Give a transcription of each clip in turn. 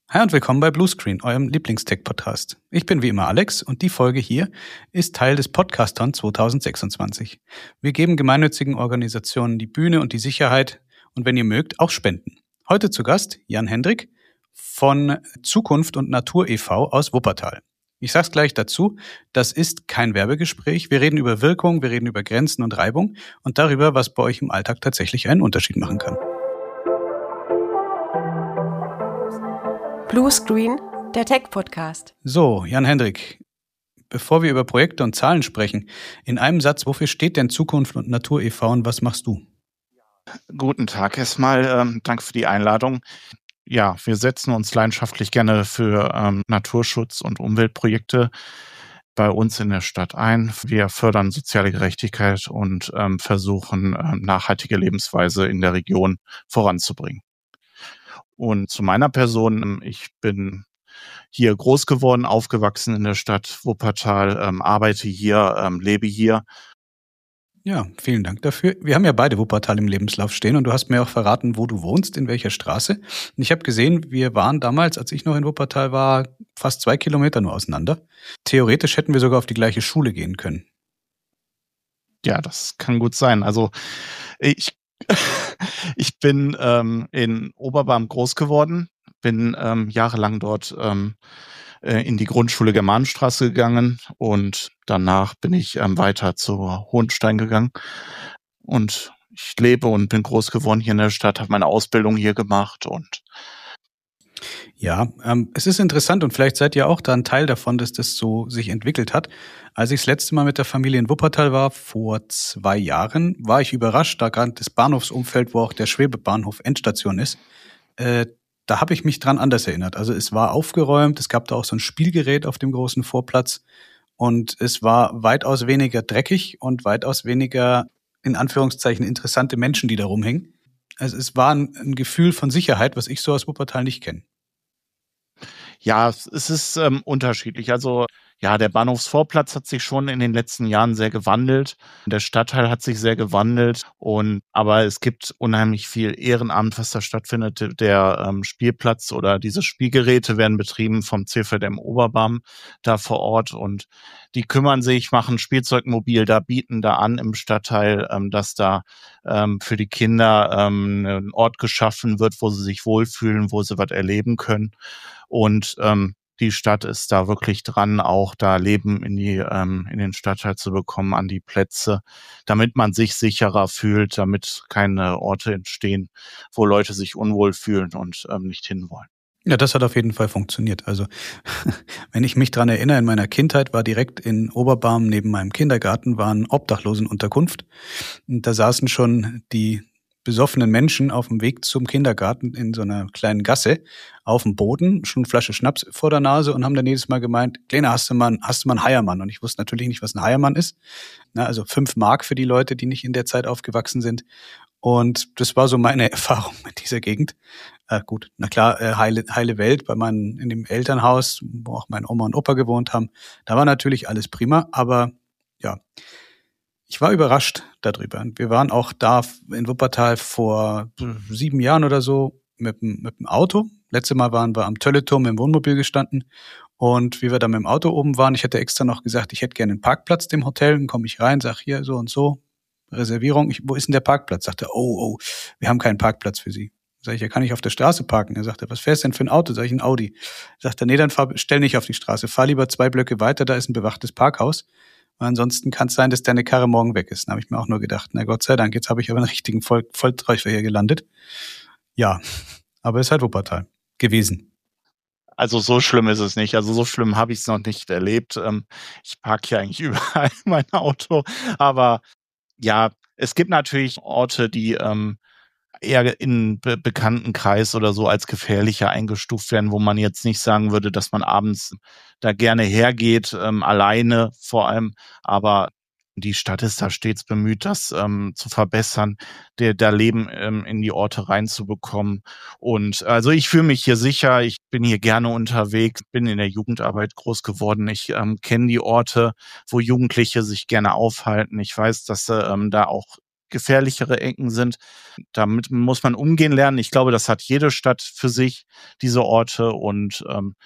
Hi und willkommen bei Bluescreen, eurem Lieblingstech-Podcast. Ich bin wie immer Alex und die Folge hier ist Teil des Podcaston 2026. Wir geben gemeinnützigen Organisationen die Bühne und die Sicherheit und wenn ihr mögt, auch Spenden. Heute zu Gast Jan Hendrik von Zukunft und Natur e.V. aus Wuppertal. Ich sag's gleich dazu, das ist kein Werbegespräch. Wir reden über Wirkung, wir reden über Grenzen und Reibung und darüber, was bei euch im Alltag tatsächlich einen Unterschied machen kann. Bluescreen, der Tech-Podcast. So, Jan Hendrik, bevor wir über Projekte und Zahlen sprechen, in einem Satz, wofür steht denn Zukunft und Natur e.V. und was machst du? Guten Tag erstmal, danke für die Einladung. Ja, wir setzen uns leidenschaftlich gerne für Naturschutz und Umweltprojekte bei uns in der Stadt ein. Wir fördern soziale Gerechtigkeit und versuchen, nachhaltige Lebensweise in der Region voranzubringen. Und zu meiner Person, ich bin hier groß geworden, aufgewachsen in der Stadt Wuppertal, arbeite hier, lebe hier. Ja, vielen Dank dafür. Wir haben ja beide Wuppertal im Lebenslauf stehen und du hast mir auch verraten, wo du wohnst, in welcher Straße. Und ich habe gesehen, wir waren damals, als ich noch in Wuppertal war, fast 2 Kilometer nur auseinander. Theoretisch hätten wir sogar auf die gleiche Schule gehen können. Ja, das kann gut sein. Also ich bin in Oberbarm groß geworden, bin jahrelang dort in die Grundschule Germanenstraße gegangen und danach bin ich weiter zur Hohenstein gegangen und ich lebe und bin groß geworden hier in der Stadt, habe meine Ausbildung hier gemacht und ja, es ist interessant und vielleicht seid ihr auch da ein Teil davon, dass das so sich entwickelt hat. Als ich das letzte Mal mit der Familie in Wuppertal war, vor 2 Jahren, war ich überrascht, da gerade das Bahnhofsumfeld, wo auch der Schwebebahnhof Endstation ist, da habe ich mich dran anders erinnert. Also es war aufgeräumt, es gab da auch so ein Spielgerät auf dem großen Vorplatz und es war weitaus weniger dreckig und weitaus weniger, in Anführungszeichen, interessante Menschen, die da rumhängen. Also es war ein Gefühl von Sicherheit, was ich so aus Wuppertal nicht kenne. ja, es ist unterschiedlich. Also ja, der Bahnhofsvorplatz hat sich schon in den letzten Jahren sehr gewandelt. Der Stadtteil hat sich sehr gewandelt aber es gibt unheimlich viel Ehrenamt, was da stattfindet. Der Spielplatz oder diese Spielgeräte werden betrieben vom CVJM Oberbarm da vor Ort und die kümmern sich, machen Spielzeugmobil da, bieten da an im Stadtteil, dass da für die Kinder ein Ort geschaffen wird, wo sie sich wohlfühlen, wo sie was erleben können. Und die Stadt ist da wirklich dran, auch da Leben in den Stadtteil zu bekommen, an die Plätze, damit man sich sicherer fühlt, damit keine Orte entstehen, wo Leute sich unwohl fühlen und nicht hinwollen. Ja, das hat auf jeden Fall funktioniert. Also, wenn ich mich dran erinnere, in meiner Kindheit war direkt in Oberbarm neben meinem Kindergarten war eine Obdachlosenunterkunft. Und da saßen schon die besoffenen Menschen auf dem Weg zum Kindergarten in so einer kleinen Gasse auf dem Boden, schon eine Flasche Schnaps vor der Nase und haben dann jedes Mal gemeint, Kleiner, hast du mal einen Heiermann? Und ich wusste natürlich nicht, was ein Heiermann ist. Na, also 5 Mark für die Leute, die nicht in der Zeit aufgewachsen sind. Und das war so meine Erfahrung mit dieser Gegend. Gut, na klar, heile Welt in dem Elternhaus, wo auch meine Oma und Opa gewohnt haben. Da war natürlich alles prima, aber ja, ich war überrascht darüber. Wir waren auch da in Wuppertal vor 7 Jahren oder so mit dem Auto. Letztes Mal waren wir am Tölleturm im Wohnmobil gestanden. Und wie wir da mit dem Auto oben waren, ich hatte extra noch gesagt, ich hätte gerne einen Parkplatz dem Hotel. Dann komme ich rein, sag hier so und so, Reservierung. Wo ist denn der Parkplatz? Sagte, oh, wir haben keinen Parkplatz für Sie. Sag ich, ja, kann ich auf der Straße parken? Er sagte, was fährst du denn für ein Auto? Sag ich, ein Audi. Sagt er, nee, dann stell nicht auf die Straße. Fahr lieber 2 Blöcke weiter, da ist ein bewachtes Parkhaus. Weil ansonsten kann es sein, dass deine Karre morgen weg ist. Dann habe ich mir auch nur gedacht, na Gott sei Dank, jetzt habe ich aber einen richtigen Volltreffer hier gelandet. Ja, aber es ist halt Wuppertal gewesen. Also so schlimm ist es nicht. Also so schlimm habe ich es noch nicht erlebt. Ich parke hier eigentlich überall mein Auto. Aber ja, es gibt natürlich Orte, die eher in bekannten Kreis oder so als gefährlicher eingestuft werden, wo man jetzt nicht sagen würde, dass man abends da gerne hergeht, alleine vor allem. Aber die Stadt ist da stets bemüht, das zu verbessern, da Leben in die Orte reinzubekommen. Und also ich fühle mich hier sicher, ich bin hier gerne unterwegs, bin in der Jugendarbeit groß geworden. Ich kenne die Orte, wo Jugendliche sich gerne aufhalten. Ich weiß, dass sie da auch gefährlichere Ecken sind. Damit muss man umgehen lernen. Ich glaube, das hat jede Stadt für sich, diese Orte. Und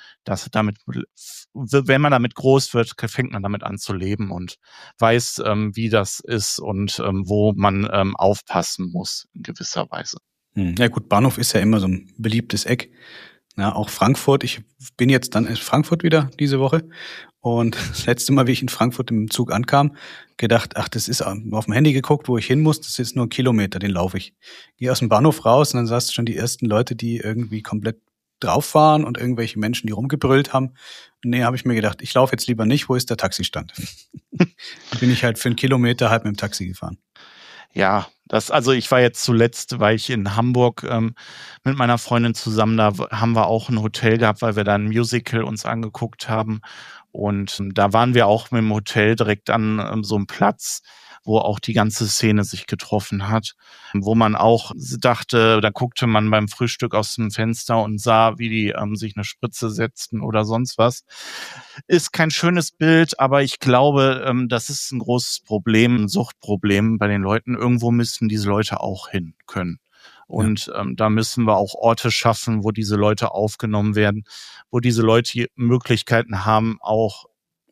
wenn man damit groß wird, fängt man damit an zu leben und weiß, wie das ist und wo man aufpassen muss in gewisser Weise. Ja gut, Bahnhof ist ja immer so ein beliebtes Eck. Ja, auch Frankfurt. Ich bin jetzt dann in Frankfurt wieder diese Woche. Und das letzte Mal, wie ich in Frankfurt im Zug ankam, gedacht, ach, das ist auf dem Handy geguckt, wo ich hin muss, das ist nur 1 Kilometer, den laufe ich. Gehe aus dem Bahnhof raus und dann sahst du schon die ersten Leute, die irgendwie komplett drauf waren und irgendwelche Menschen, die rumgebrüllt haben. Nee, habe ich mir gedacht, ich laufe jetzt lieber nicht, wo ist der Taxistand? Dann bin ich halt für 1 Kilometer halb mit dem Taxi gefahren. Ja, also ich war jetzt zuletzt, war ich in Hamburg mit meiner Freundin zusammen, da haben wir auch ein Hotel gehabt, weil wir da ein Musical uns angeguckt haben. Und da waren wir auch mit dem Hotel direkt an so einem Platz, wo auch die ganze Szene sich getroffen hat, wo man auch dachte, da guckte man beim Frühstück aus dem Fenster und sah, wie die sich eine Spritze setzten oder sonst was. Ist kein schönes Bild, aber ich glaube, das ist ein großes Problem, ein Suchtproblem bei den Leuten. Irgendwo müssen diese Leute auch hin können. Und da müssen wir auch Orte schaffen, wo diese Leute aufgenommen werden, wo diese Leute Möglichkeiten haben, auch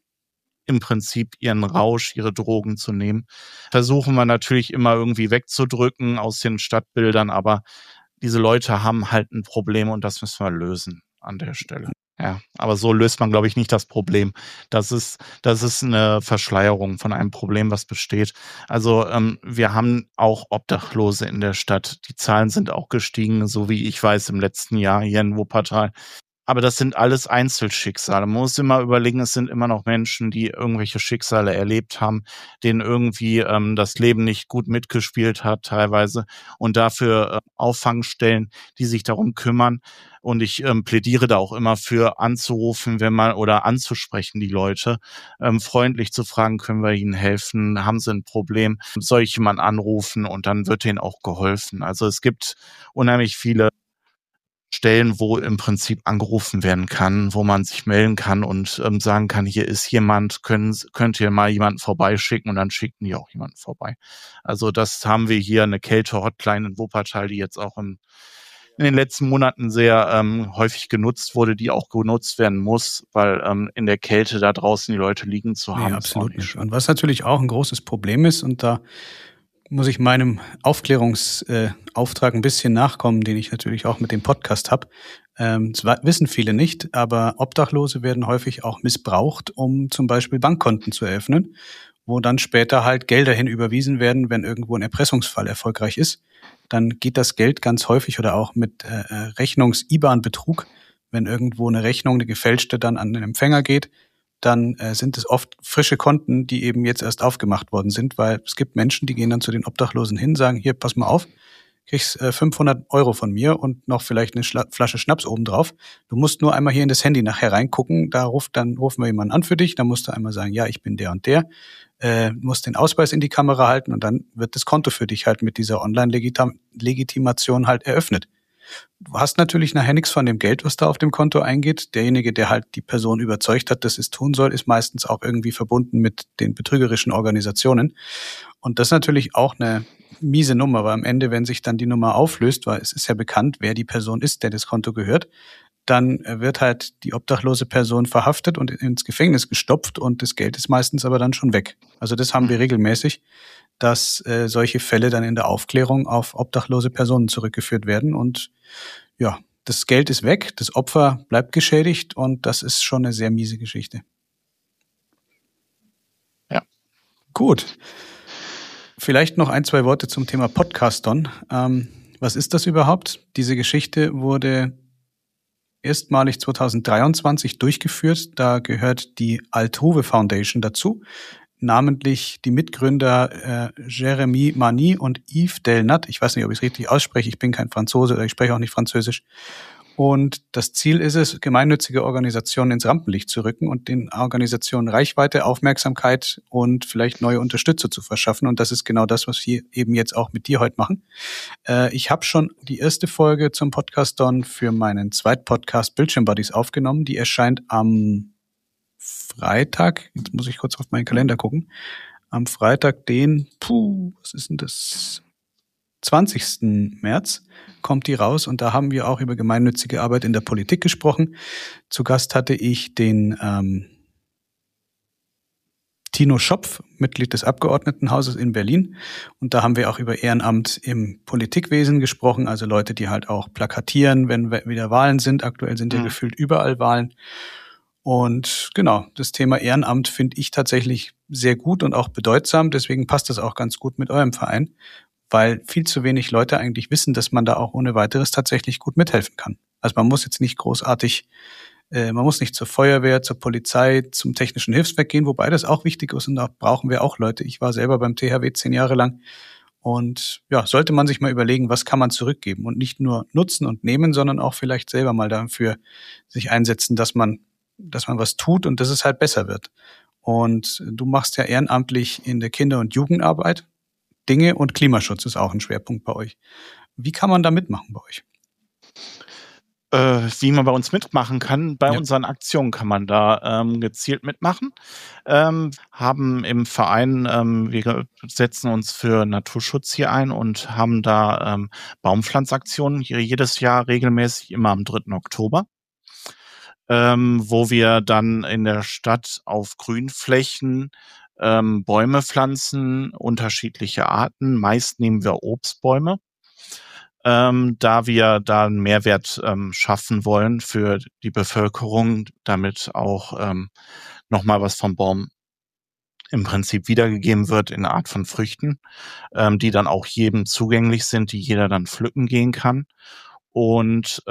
im Prinzip ihren Rausch, ihre Drogen zu nehmen. Versuchen wir natürlich immer irgendwie wegzudrücken aus den Stadtbildern, aber diese Leute haben halt ein Problem und das müssen wir lösen an der Stelle. Ja, aber so löst man, glaube ich, nicht das Problem. Das ist eine Verschleierung von einem Problem, was besteht. Also wir haben auch Obdachlose in der Stadt. Die Zahlen sind auch gestiegen, so wie ich weiß, im letzten Jahr hier in Wuppertal. Aber das sind alles Einzelschicksale. Man muss immer überlegen, es sind immer noch Menschen, die irgendwelche Schicksale erlebt haben, denen irgendwie das Leben nicht gut mitgespielt hat teilweise und dafür Auffangstellen, die sich darum kümmern. Und ich plädiere da auch immer für anzurufen, oder anzusprechen, die Leute, freundlich zu fragen, können wir ihnen helfen, haben sie ein Problem, soll ich jemanden anrufen und dann wird ihnen auch geholfen. Also es gibt unheimlich viele Stellen, wo im Prinzip angerufen werden kann, wo man sich melden kann und sagen kann, hier ist jemand, könnt ihr mal jemanden vorbeischicken und dann schicken die auch jemanden vorbei. Also das haben wir hier, eine Kälte-Hotline in Wuppertal, die jetzt auch in den letzten Monaten sehr häufig genutzt wurde, die auch genutzt werden muss, weil in der Kälte da draußen die Leute liegen zu haben. Nee, absolut nicht. Und was natürlich auch ein großes Problem ist, und da muss ich meinem Aufklärungsauftrag ein bisschen nachkommen, den ich natürlich auch mit dem Podcast habe. Das wissen viele nicht, aber Obdachlose werden häufig auch missbraucht, um zum Beispiel Bankkonten zu eröffnen, wo dann später halt Gelder hinüberwiesen werden, wenn irgendwo ein Erpressungsfall erfolgreich ist. Dann geht das Geld ganz häufig oder auch mit Rechnungs-IBAN-Betrug, wenn irgendwo eine Rechnung, eine gefälschte, dann an den Empfänger geht, dann sind es oft frische Konten, die eben jetzt erst aufgemacht worden sind, weil es gibt Menschen, die gehen dann zu den Obdachlosen hin, sagen, hier, pass mal auf, kriegst 500 € von mir und noch vielleicht eine Flasche Schnaps obendrauf. Du musst nur einmal hier in das Handy nachher reingucken, dann rufen wir jemanden an für dich, dann musst du einmal sagen, ja, ich bin der und der, musst den Ausweis in die Kamera halten und dann wird das Konto für dich halt mit dieser Online-Legitimation halt eröffnet. Du hast natürlich nachher nichts von dem Geld, was da auf dem Konto eingeht. Derjenige, der halt die Person überzeugt hat, dass es tun soll, ist meistens auch irgendwie verbunden mit den betrügerischen Organisationen. Und das ist natürlich auch eine miese Nummer, weil am Ende, wenn sich dann die Nummer auflöst, weil es ist ja bekannt, wer die Person ist, der das Konto gehört, dann wird halt die obdachlose Person verhaftet und ins Gefängnis gestopft und das Geld ist meistens aber dann schon weg. Also das haben wir regelmäßig, dass solche Fälle dann in der Aufklärung auf obdachlose Personen zurückgeführt werden und ja, das Geld ist weg, das Opfer bleibt geschädigt und das ist schon eine sehr miese Geschichte. Ja. Gut. Vielleicht noch 1, 2 Worte zum Thema Podcaston. Was ist das überhaupt? Diese Geschichte wurde erstmalig 2023 durchgeführt. Da gehört die Altrove Foundation dazu. Namentlich die Mitgründer Jérémy Mani und Yves Delnat. Ich weiß nicht, ob ich es richtig ausspreche. Ich bin kein Franzose oder ich spreche auch nicht Französisch. Und das Ziel ist es, gemeinnützige Organisationen ins Rampenlicht zu rücken und den Organisationen Reichweite, Aufmerksamkeit und vielleicht neue Unterstützer zu verschaffen. Und das ist genau das, was wir eben jetzt auch mit dir heute machen. Ich habe schon die erste Folge zum Podcaston für meinen Zweitpodcast Bildschirm Buddies aufgenommen. Die erscheint am Freitag, jetzt muss ich kurz auf meinen Kalender gucken, am Freitag, was ist denn das? 20. März kommt die raus und da haben wir auch über gemeinnützige Arbeit in der Politik gesprochen. Zu Gast hatte ich den Tino Schopf, Mitglied des Abgeordnetenhauses in Berlin. Und da haben wir auch über Ehrenamt im Politikwesen gesprochen, also Leute, die halt auch plakatieren, wenn wieder Wahlen sind. Aktuell sind ja gefühlt überall Wahlen. Und genau, das Thema Ehrenamt finde ich tatsächlich sehr gut und auch bedeutsam. Deswegen passt das auch ganz gut mit eurem Verein, weil viel zu wenig Leute eigentlich wissen, dass man da auch ohne weiteres tatsächlich gut mithelfen kann. Also man muss jetzt nicht großartig, man muss nicht zur Feuerwehr, zur Polizei, zum technischen Hilfswerk gehen, wobei das auch wichtig ist und da brauchen wir auch Leute. Ich war selber beim THW 10 Jahre lang und ja, sollte man sich mal überlegen, was kann man zurückgeben und nicht nur nutzen und nehmen, sondern auch vielleicht selber mal dafür sich einsetzen, dass man was tut und dass es halt besser wird. Und du machst ja ehrenamtlich in der Kinder- und Jugendarbeit Dinge und Klimaschutz ist auch ein Schwerpunkt bei euch. Wie kann man da mitmachen bei euch? Wie man bei uns mitmachen kann, bei unseren Aktionen kann man da gezielt mitmachen. Haben im Verein, wir setzen uns für Naturschutz hier ein und haben da Baumpflanzaktionen jedes Jahr regelmäßig immer am 3. Oktober. Wo wir dann in der Stadt auf Grünflächen Bäume pflanzen, unterschiedliche Arten. Meist nehmen wir Obstbäume, da wir da einen Mehrwert schaffen wollen für die Bevölkerung, damit auch nochmal was vom Baum im Prinzip wiedergegeben wird in Art von Früchten, die dann auch jedem zugänglich sind, die jeder dann pflücken gehen kann. Und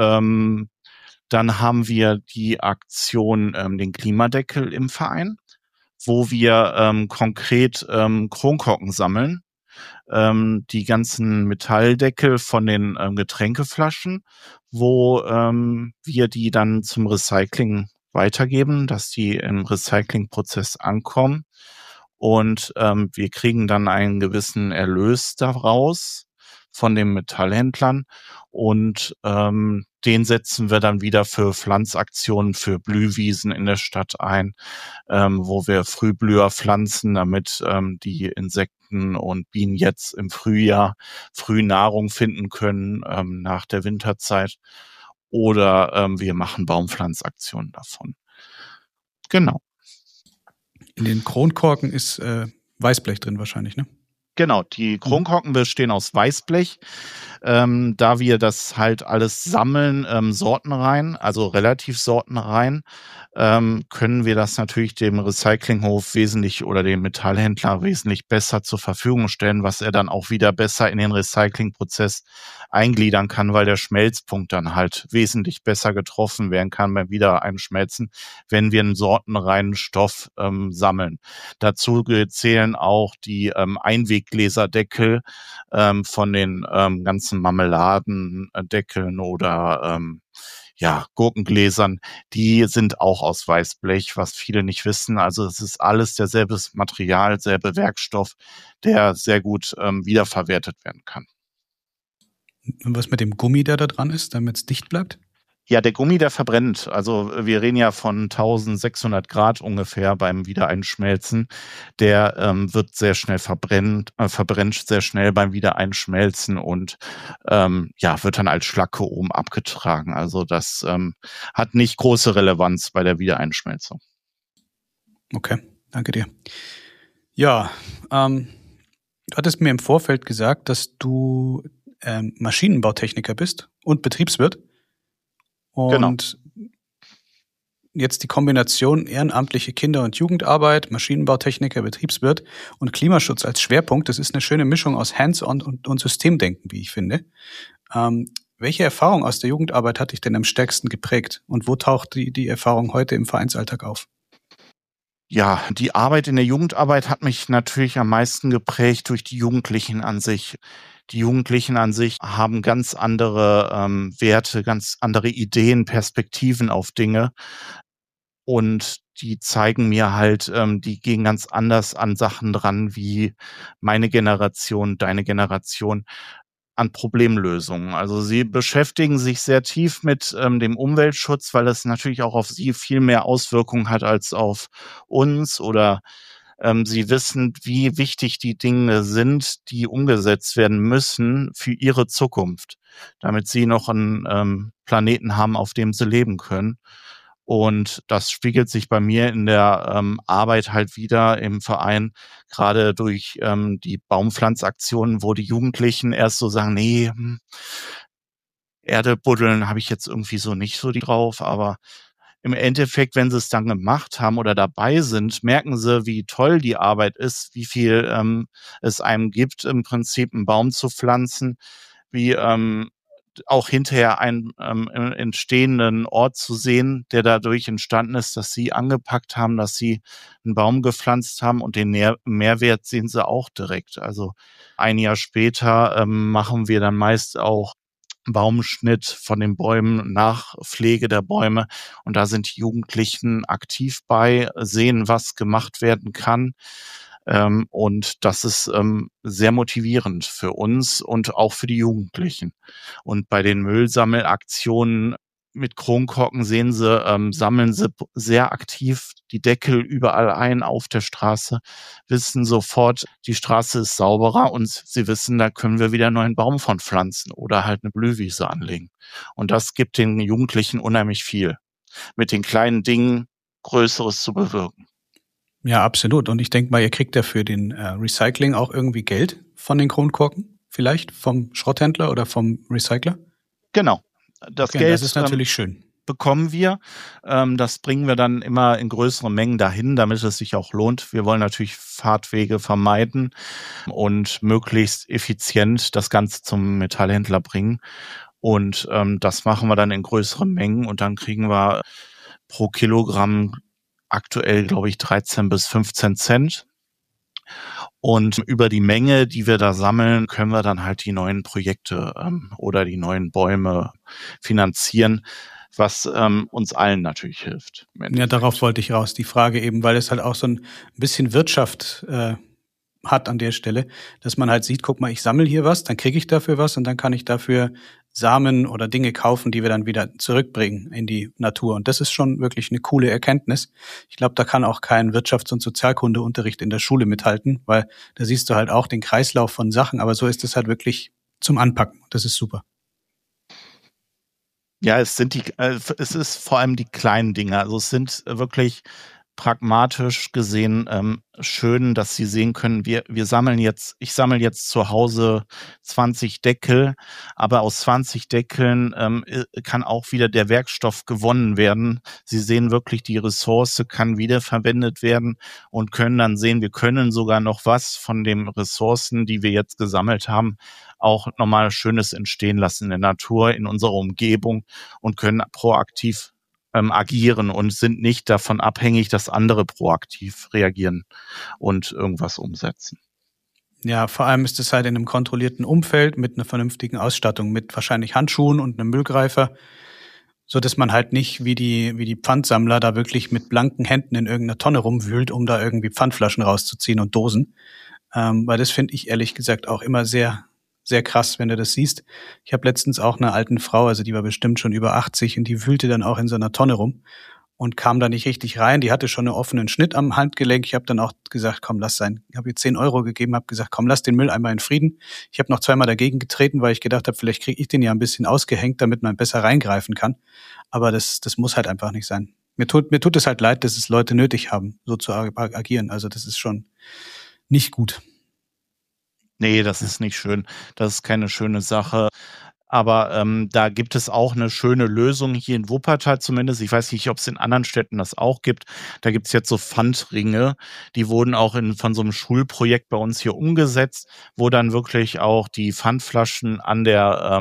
dann haben wir die Aktion den Klimadeckel im Verein, wo wir konkret Kronkorken sammeln, die ganzen Metalldeckel von den Getränkeflaschen, wo wir die dann zum Recycling weitergeben, dass die im Recyclingprozess ankommen. Und wir kriegen dann einen gewissen Erlös daraus von den Metallhändlern und den setzen wir dann wieder für Pflanzaktionen, für Blühwiesen in der Stadt ein, wo wir Frühblüher pflanzen, damit die Insekten und Bienen jetzt im Frühjahr früh Nahrung finden können nach der Winterzeit. Oder wir machen Baumpflanzaktionen davon. Genau. In den Kronkorken ist Weißblech drin wahrscheinlich, ne? Genau, die Kronkorken bestehen aus Weißblech. Da wir das halt alles sammeln, sortenrein, also relativ sortenrein, können wir das natürlich dem Recyclinghof wesentlich oder dem Metallhändler wesentlich besser zur Verfügung stellen, was er dann auch wieder besser in den Recyclingprozess eingliedern kann, weil der Schmelzpunkt dann halt wesentlich besser getroffen werden kann beim Wiedereinschmelzen, wenn wir einen sortenreinen Stoff sammeln. Dazu zählen auch die Einweggläserdeckel von den ganzen Marmeladendeckeln oder Gurkengläsern, die sind auch aus Weißblech, was viele nicht wissen. Also es ist alles derselbe Material, selbe Werkstoff, der sehr gut wiederverwertet werden kann. Und was mit dem Gummi, der da dran ist, damit es dicht bleibt? Ja, der Gummi, der verbrennt. Also wir reden ja von 1600 Grad ungefähr beim Wiedereinschmelzen. Der wird sehr schnell verbrennt sehr schnell beim Wiedereinschmelzen und wird dann als Schlacke oben abgetragen. Also das hat nicht große Relevanz bei der Wiedereinschmelzung. Okay, danke dir. Ja, du hattest mir im Vorfeld gesagt, dass du Maschinenbautechniker bist und Betriebswirt. Und jetzt die Kombination ehrenamtliche Kinder- und Jugendarbeit, Maschinenbautechniker, Betriebswirt und Klimaschutz als Schwerpunkt, das ist eine schöne Mischung aus Hands-on und Systemdenken, wie ich finde. Welche Erfahrung aus der Jugendarbeit hat dich denn am stärksten geprägt und wo taucht die Erfahrung heute im Vereinsalltag auf? Ja, die Arbeit in der Jugendarbeit hat mich natürlich am meisten geprägt durch die Jugendlichen an sich. Die Jugendlichen an sich haben ganz andere Werte, ganz andere Ideen, Perspektiven auf Dinge. Und die zeigen mir halt, die gehen ganz anders an Sachen dran, wie meine Generation, deine Generation, an Problemlösungen. Also sie beschäftigen sich sehr tief mit dem Umweltschutz, weil es natürlich auch auf sie viel mehr Auswirkungen hat als auf uns oder Sie wissen, wie wichtig die Dinge sind, die umgesetzt werden müssen für ihre Zukunft, damit sie noch einen Planeten haben, auf dem sie leben können. Und das spiegelt sich bei mir in der Arbeit halt wieder im Verein, gerade durch die Baumpflanzaktionen, wo die Jugendlichen erst so sagen, nee, Erde buddeln habe ich jetzt irgendwie so nicht so drauf, aber im Endeffekt, wenn sie es dann gemacht haben oder dabei sind, merken sie, wie toll die Arbeit ist, wie viel es einem gibt, im Prinzip einen Baum zu pflanzen, wie auch hinterher einen entstehenden Ort zu sehen, der dadurch entstanden ist, dass sie angepackt haben, dass sie einen Baum gepflanzt haben, und den Mehrwert sehen sie auch direkt. Also ein Jahr später machen wir dann meist auch Baumschnitt von den Bäumen, Nachpflege der Bäume. Und da sind die Jugendlichen aktiv bei, sehen, was gemacht werden kann. Und das ist sehr motivierend für uns und auch für die Jugendlichen. Und bei den Müllsammelaktionen mit Kronkorken sehen sie, sammeln sie sehr aktiv die Deckel überall ein auf der Straße, wissen sofort, die Straße ist sauberer, und sie wissen, da können wir wieder einen neuen Baum von pflanzen oder halt eine Blühwiese anlegen. Und das gibt den Jugendlichen unheimlich viel, mit den kleinen Dingen Größeres zu bewirken. Ja, absolut. Und ich denke mal, ihr kriegt ja für den Recycling auch irgendwie Geld von den Kronkorken? Vielleicht vom Schrotthändler oder vom Recycler? Genau. Das Okay, Geld das ist natürlich schön. bekommen wir. Das bringen wir dann immer in größeren Mengen dahin, damit es sich auch lohnt. Wir wollen natürlich Fahrtwege vermeiden und möglichst effizient das Ganze zum Metallhändler bringen. Und das machen wir dann in größeren Mengen, und dann kriegen wir pro Kilogramm aktuell, glaube ich, 13 bis 15 Cent. Und über die Menge, die wir da sammeln, können wir dann halt die neuen Projekte oder die neuen Bäume finanzieren, was uns allen natürlich hilft. Ja, darauf wollte ich raus. Die Frage eben, weil es halt auch so ein bisschen Wirtschaft hat an der Stelle, dass man halt sieht, guck mal, ich sammle hier was, dann kriege ich dafür was und dann kann ich dafür Samen oder Dinge kaufen, die wir dann wieder zurückbringen in die Natur. Und das ist schon wirklich eine coole Erkenntnis. Ich glaube, da kann auch kein Wirtschafts- und Sozialkundeunterricht in der Schule mithalten, weil da siehst du halt auch den Kreislauf von Sachen, aber so ist es halt wirklich zum Anpacken. Das ist super. Ja, es ist vor allem die kleinen Dinge. Also es sind wirklich pragmatisch gesehen schön, dass Sie sehen können, ich sammle jetzt zu Hause 20 Deckel, aber aus 20 Deckeln kann auch wieder der Werkstoff gewonnen werden. Sie sehen wirklich, die Ressource kann wiederverwendet werden, und können dann sehen, wir können sogar noch was von den Ressourcen, die wir jetzt gesammelt haben, auch nochmal Schönes entstehen lassen in der Natur, in unserer Umgebung, und können proaktiv agieren und sind nicht davon abhängig, dass andere proaktiv reagieren und irgendwas umsetzen. Ja, vor allem ist es halt in einem kontrollierten Umfeld mit einer vernünftigen Ausstattung, mit wahrscheinlich Handschuhen und einem Müllgreifer, so dass man halt nicht wie die Pfandsammler da wirklich mit blanken Händen in irgendeiner Tonne rumwühlt, um da irgendwie Pfandflaschen rauszuziehen und Dosen. Weil das finde ich ehrlich gesagt auch immer sehr, sehr krass, wenn du das siehst. Ich habe letztens auch einer alten Frau, also die war bestimmt schon über 80, und die wühlte dann auch in so einer Tonne rum und kam da nicht richtig rein. Die hatte schon einen offenen Schnitt am Handgelenk. Ich habe dann auch gesagt, komm, lass sein. Ich habe ihr 10 Euro gegeben, habe gesagt, komm, lass den Müll einmal in Frieden. Ich habe noch zweimal dagegen getreten, weil ich gedacht habe, vielleicht kriege ich den ja ein bisschen ausgehängt, damit man besser reingreifen kann. Aber das muss halt einfach nicht sein. Mir tut es halt leid, dass es Leute nötig haben, so zu agieren. Also das ist schon nicht gut. Nee, das ist nicht schön. Das ist keine schöne Sache. Aber da gibt es auch eine schöne Lösung hier in Wuppertal zumindest. Ich weiß nicht, ob es in anderen Städten das auch gibt. Da gibt es jetzt so Pfandringe. Die wurden auch von so einem Schulprojekt bei uns hier umgesetzt, wo dann wirklich auch die Pfandflaschen an der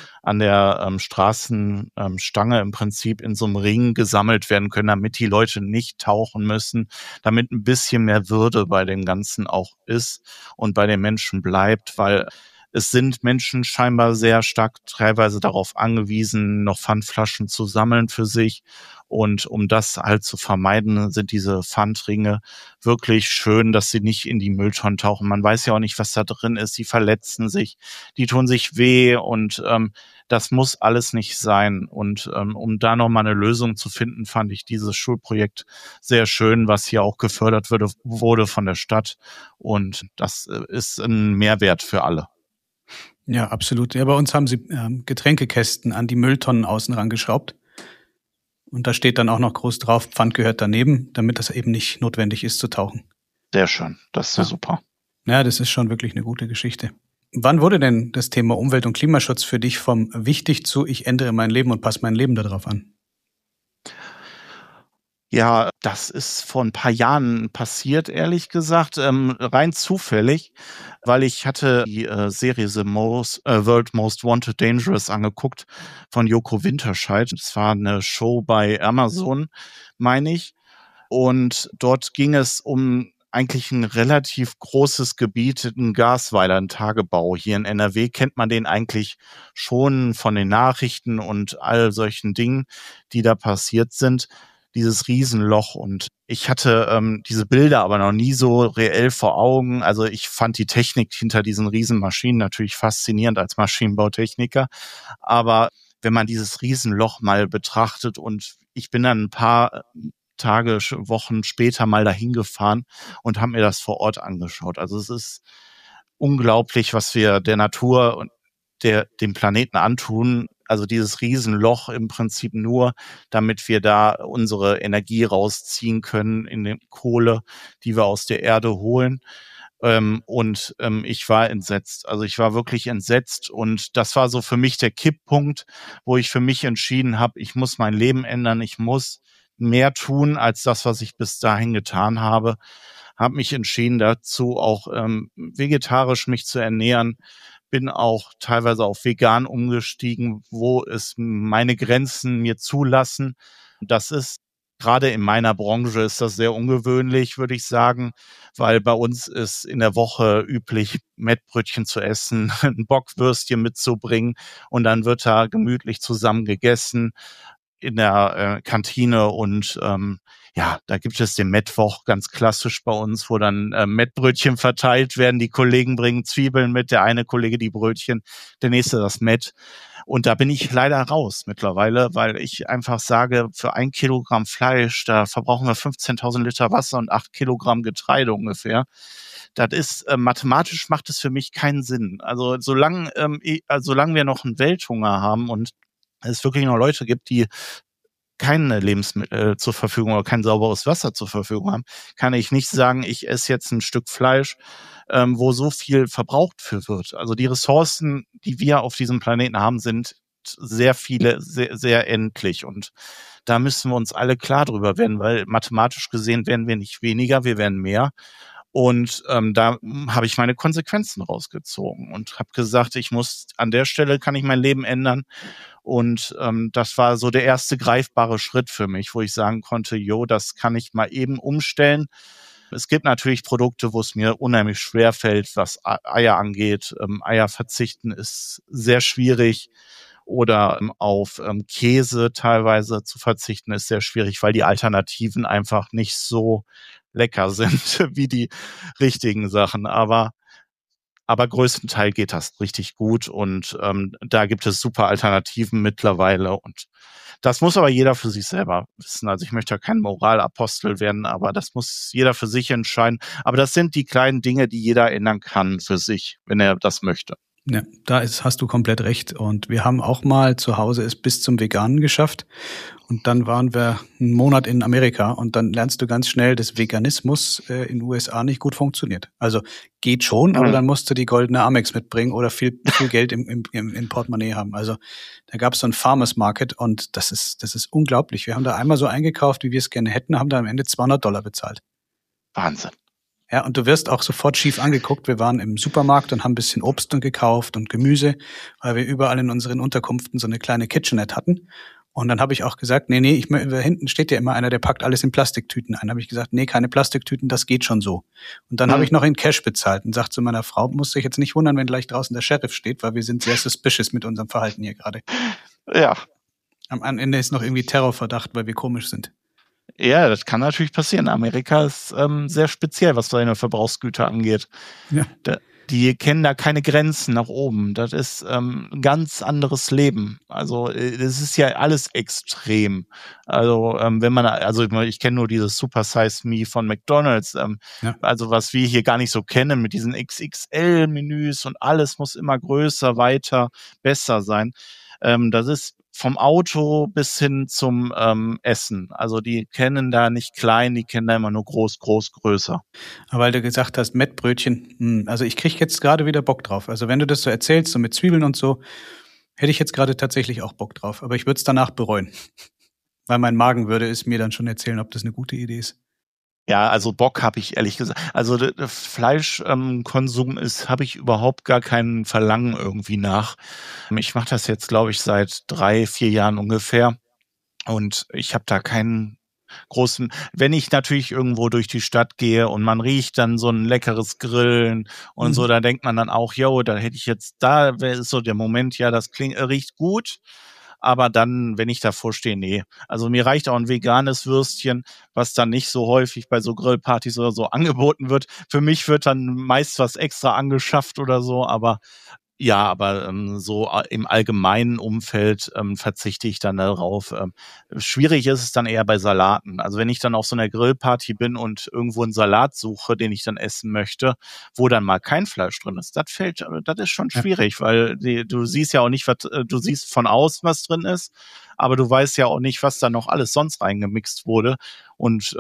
Straßenstange im Prinzip in so einem Ring gesammelt werden können, damit die Leute nicht tauchen müssen, damit ein bisschen mehr Würde bei dem Ganzen auch ist und bei den Menschen bleibt, weil es sind Menschen scheinbar sehr stark teilweise darauf angewiesen, noch Pfandflaschen zu sammeln für sich. Und um das halt zu vermeiden, sind diese Pfandringe wirklich schön, dass sie nicht in die Mülltonnen tauchen. Man weiß ja auch nicht, was da drin ist. Die verletzen sich, die tun sich weh und das muss alles nicht sein. Und um da nochmal eine Lösung zu finden, fand ich dieses Schulprojekt sehr schön, was hier auch gefördert wurde von der Stadt. Und das ist ein Mehrwert für alle. Ja, absolut. Ja, bei uns haben sie Getränkekästen an die Mülltonnen außen rangeschraubt. Und da steht dann auch noch groß drauf, Pfand gehört daneben, damit das eben nicht notwendig ist zu tauchen. Sehr schön, das ist ja super. Ja, das ist schon wirklich eine gute Geschichte. Wann wurde denn das Thema Umwelt- und Klimaschutz für dich vom wichtig zu ich ändere mein Leben und passe mein Leben darauf an? Ja, das ist vor ein paar Jahren passiert, ehrlich gesagt, rein zufällig, weil ich hatte die Serie World Most Wanted Dangerous angeguckt von Joko Winterscheid. Das war eine Show bei Amazon, meine ich. Und dort ging es um eigentlich ein relativ großes Gebiet, ein Gasweiler, ein Tagebau. Hier in NRW kennt man den eigentlich schon von den Nachrichten und all solchen Dingen, die da passiert sind. Dieses Riesenloch, und ich hatte diese Bilder aber noch nie so reell vor Augen. Also ich fand die Technik hinter diesen Riesenmaschinen natürlich faszinierend als Maschinenbautechniker, aber wenn man dieses Riesenloch mal betrachtet, und ich bin dann ein paar Tage, Wochen später mal dahin gefahren und habe mir das vor Ort angeschaut. Also es ist unglaublich, was wir der Natur und dem Planeten antun. Also dieses Riesenloch im Prinzip nur, damit wir da unsere Energie rausziehen können in die Kohle, die wir aus der Erde holen. Ich war entsetzt. Also ich war wirklich entsetzt, und das war so für mich der Kipppunkt, wo ich für mich entschieden habe, ich muss mein Leben ändern, ich muss mehr tun als das, was ich bis dahin getan habe. Habe mich entschieden dazu, auch vegetarisch mich zu ernähren. Bin auch teilweise auf vegan umgestiegen, wo es meine Grenzen mir zulassen. Das ist gerade in meiner Branche ist das sehr ungewöhnlich, würde ich sagen, weil bei uns ist in der Woche üblich, Mettbrötchen zu essen, ein Bockwürstchen mitzubringen, und dann wird da gemütlich zusammen gegessen in der Kantine, und da gibt es den Mettwoch, ganz klassisch bei uns, wo dann Mettbrötchen verteilt werden. Die Kollegen bringen Zwiebeln mit, der eine Kollege die Brötchen, der nächste das Mett. Und da bin ich leider raus mittlerweile, weil ich einfach sage, für 1 Kilogramm Fleisch, da verbrauchen wir 15.000 Liter Wasser und 8 Kilogramm Getreide ungefähr. Das ist, mathematisch macht es für mich keinen Sinn. Also solange wir noch einen Welthunger haben und es wirklich noch Leute gibt, die keine Lebensmittel zur Verfügung oder kein sauberes Wasser zur Verfügung haben, kann ich nicht sagen, ich esse jetzt ein Stück Fleisch, wo so viel verbraucht für wird. Also die Ressourcen, die wir auf diesem Planeten haben, sind sehr viele, sehr, sehr endlich. Und da müssen wir uns alle klar drüber werden, weil mathematisch gesehen werden wir nicht weniger, wir werden mehr. Und da habe ich meine Konsequenzen rausgezogen und habe gesagt, an der Stelle kann ich mein Leben ändern. Und das war so der erste greifbare Schritt für mich, wo ich sagen konnte, das kann ich mal eben umstellen. Es gibt natürlich Produkte, wo es mir unheimlich schwer fällt, was Eier angeht. Eier verzichten ist sehr schwierig. Oder auf Käse teilweise zu verzichten ist sehr schwierig, weil die Alternativen einfach nicht so lecker sind wie die richtigen Sachen. Aber größtenteils geht das richtig gut, und da gibt es super Alternativen mittlerweile, und das muss aber jeder für sich selber wissen. Also ich möchte ja kein Moralapostel werden, aber das muss jeder für sich entscheiden. Aber das sind die kleinen Dinge, die jeder ändern kann für sich, wenn er das möchte. Ja, hast du komplett recht. Und wir haben auch mal zu Hause es bis zum Veganen geschafft. Und dann waren wir einen Monat in Amerika, und dann lernst du ganz schnell, dass Veganismus in den USA nicht gut funktioniert. Also geht schon, aber dann musst du die goldene Amex mitbringen oder viel Geld im Portemonnaie haben. Also da gab es so einen Farmers Market, und das ist unglaublich. Wir haben da einmal so eingekauft, wie wir es gerne hätten, haben da am Ende $200 bezahlt. Wahnsinn. Ja, und du wirst auch sofort schief angeguckt. Wir waren im Supermarkt und haben ein bisschen Obst gekauft und Gemüse, weil wir überall in unseren Unterkünften so eine kleine Kitchenette hatten. Und dann habe ich auch gesagt, nee, da hinten steht ja immer einer, der packt alles in Plastiktüten ein. Da habe ich gesagt, nee, keine Plastiktüten, das geht schon so. Und dann habe ich noch in Cash bezahlt und sagt zu meiner Frau, muss sich jetzt nicht wundern, wenn gleich draußen der Sheriff steht, weil wir sind sehr suspicious mit unserem Verhalten hier gerade. Ja. Am Ende ist noch irgendwie Terrorverdacht, weil wir komisch sind. Ja, das kann natürlich passieren. Amerika ist sehr speziell, was seine Verbrauchsgüter angeht. Ja. Die kennen da keine Grenzen nach oben. Das ist ein ganz anderes Leben. Also das ist ja alles extrem. Also ich kenne nur dieses Super Size Me von McDonald's. Also was wir hier gar nicht so kennen mit diesen XXL-Menüs und alles muss immer größer, weiter, besser sein. Das ist vom Auto bis hin zum Essen. Also die kennen da nicht klein, die kennen da immer nur groß, größer. Aber weil du gesagt hast, Mettbrötchen, also ich kriege jetzt gerade wieder Bock drauf. Also wenn du das so erzählst, so mit Zwiebeln und so, hätte ich jetzt gerade tatsächlich auch Bock drauf. Aber ich würde es danach bereuen. Weil mein Magen würde es mir dann schon erzählen, ob das eine gute Idee ist. Ja, also Bock habe ich ehrlich gesagt. Also der Fleischkonsum habe ich überhaupt gar keinen Verlangen irgendwie nach. Ich mache das jetzt, glaube ich, seit 3-4 Jahren ungefähr. Und ich habe da keinen großen, wenn ich natürlich irgendwo durch die Stadt gehe und man riecht dann so ein leckeres Grillen und so, da denkt man dann auch, da hätte ich jetzt, da ist so der Moment, ja, das riecht gut. Aber dann, wenn ich davor stehe, nee. Also mir reicht auch ein veganes Würstchen, was dann nicht so häufig bei so Grillpartys oder so angeboten wird. Für mich wird dann meist was extra angeschafft oder so, aber so im allgemeinen Umfeld verzichte ich dann darauf. Schwierig ist es dann eher bei Salaten. Also wenn ich dann auf so einer Grillparty bin und irgendwo einen Salat suche, den ich dann essen möchte, wo dann mal kein Fleisch drin ist, das ist schon schwierig, weil du siehst ja auch nicht, du siehst von außen, was drin ist, aber du weißt ja auch nicht, was da noch alles sonst reingemixt wurde. Und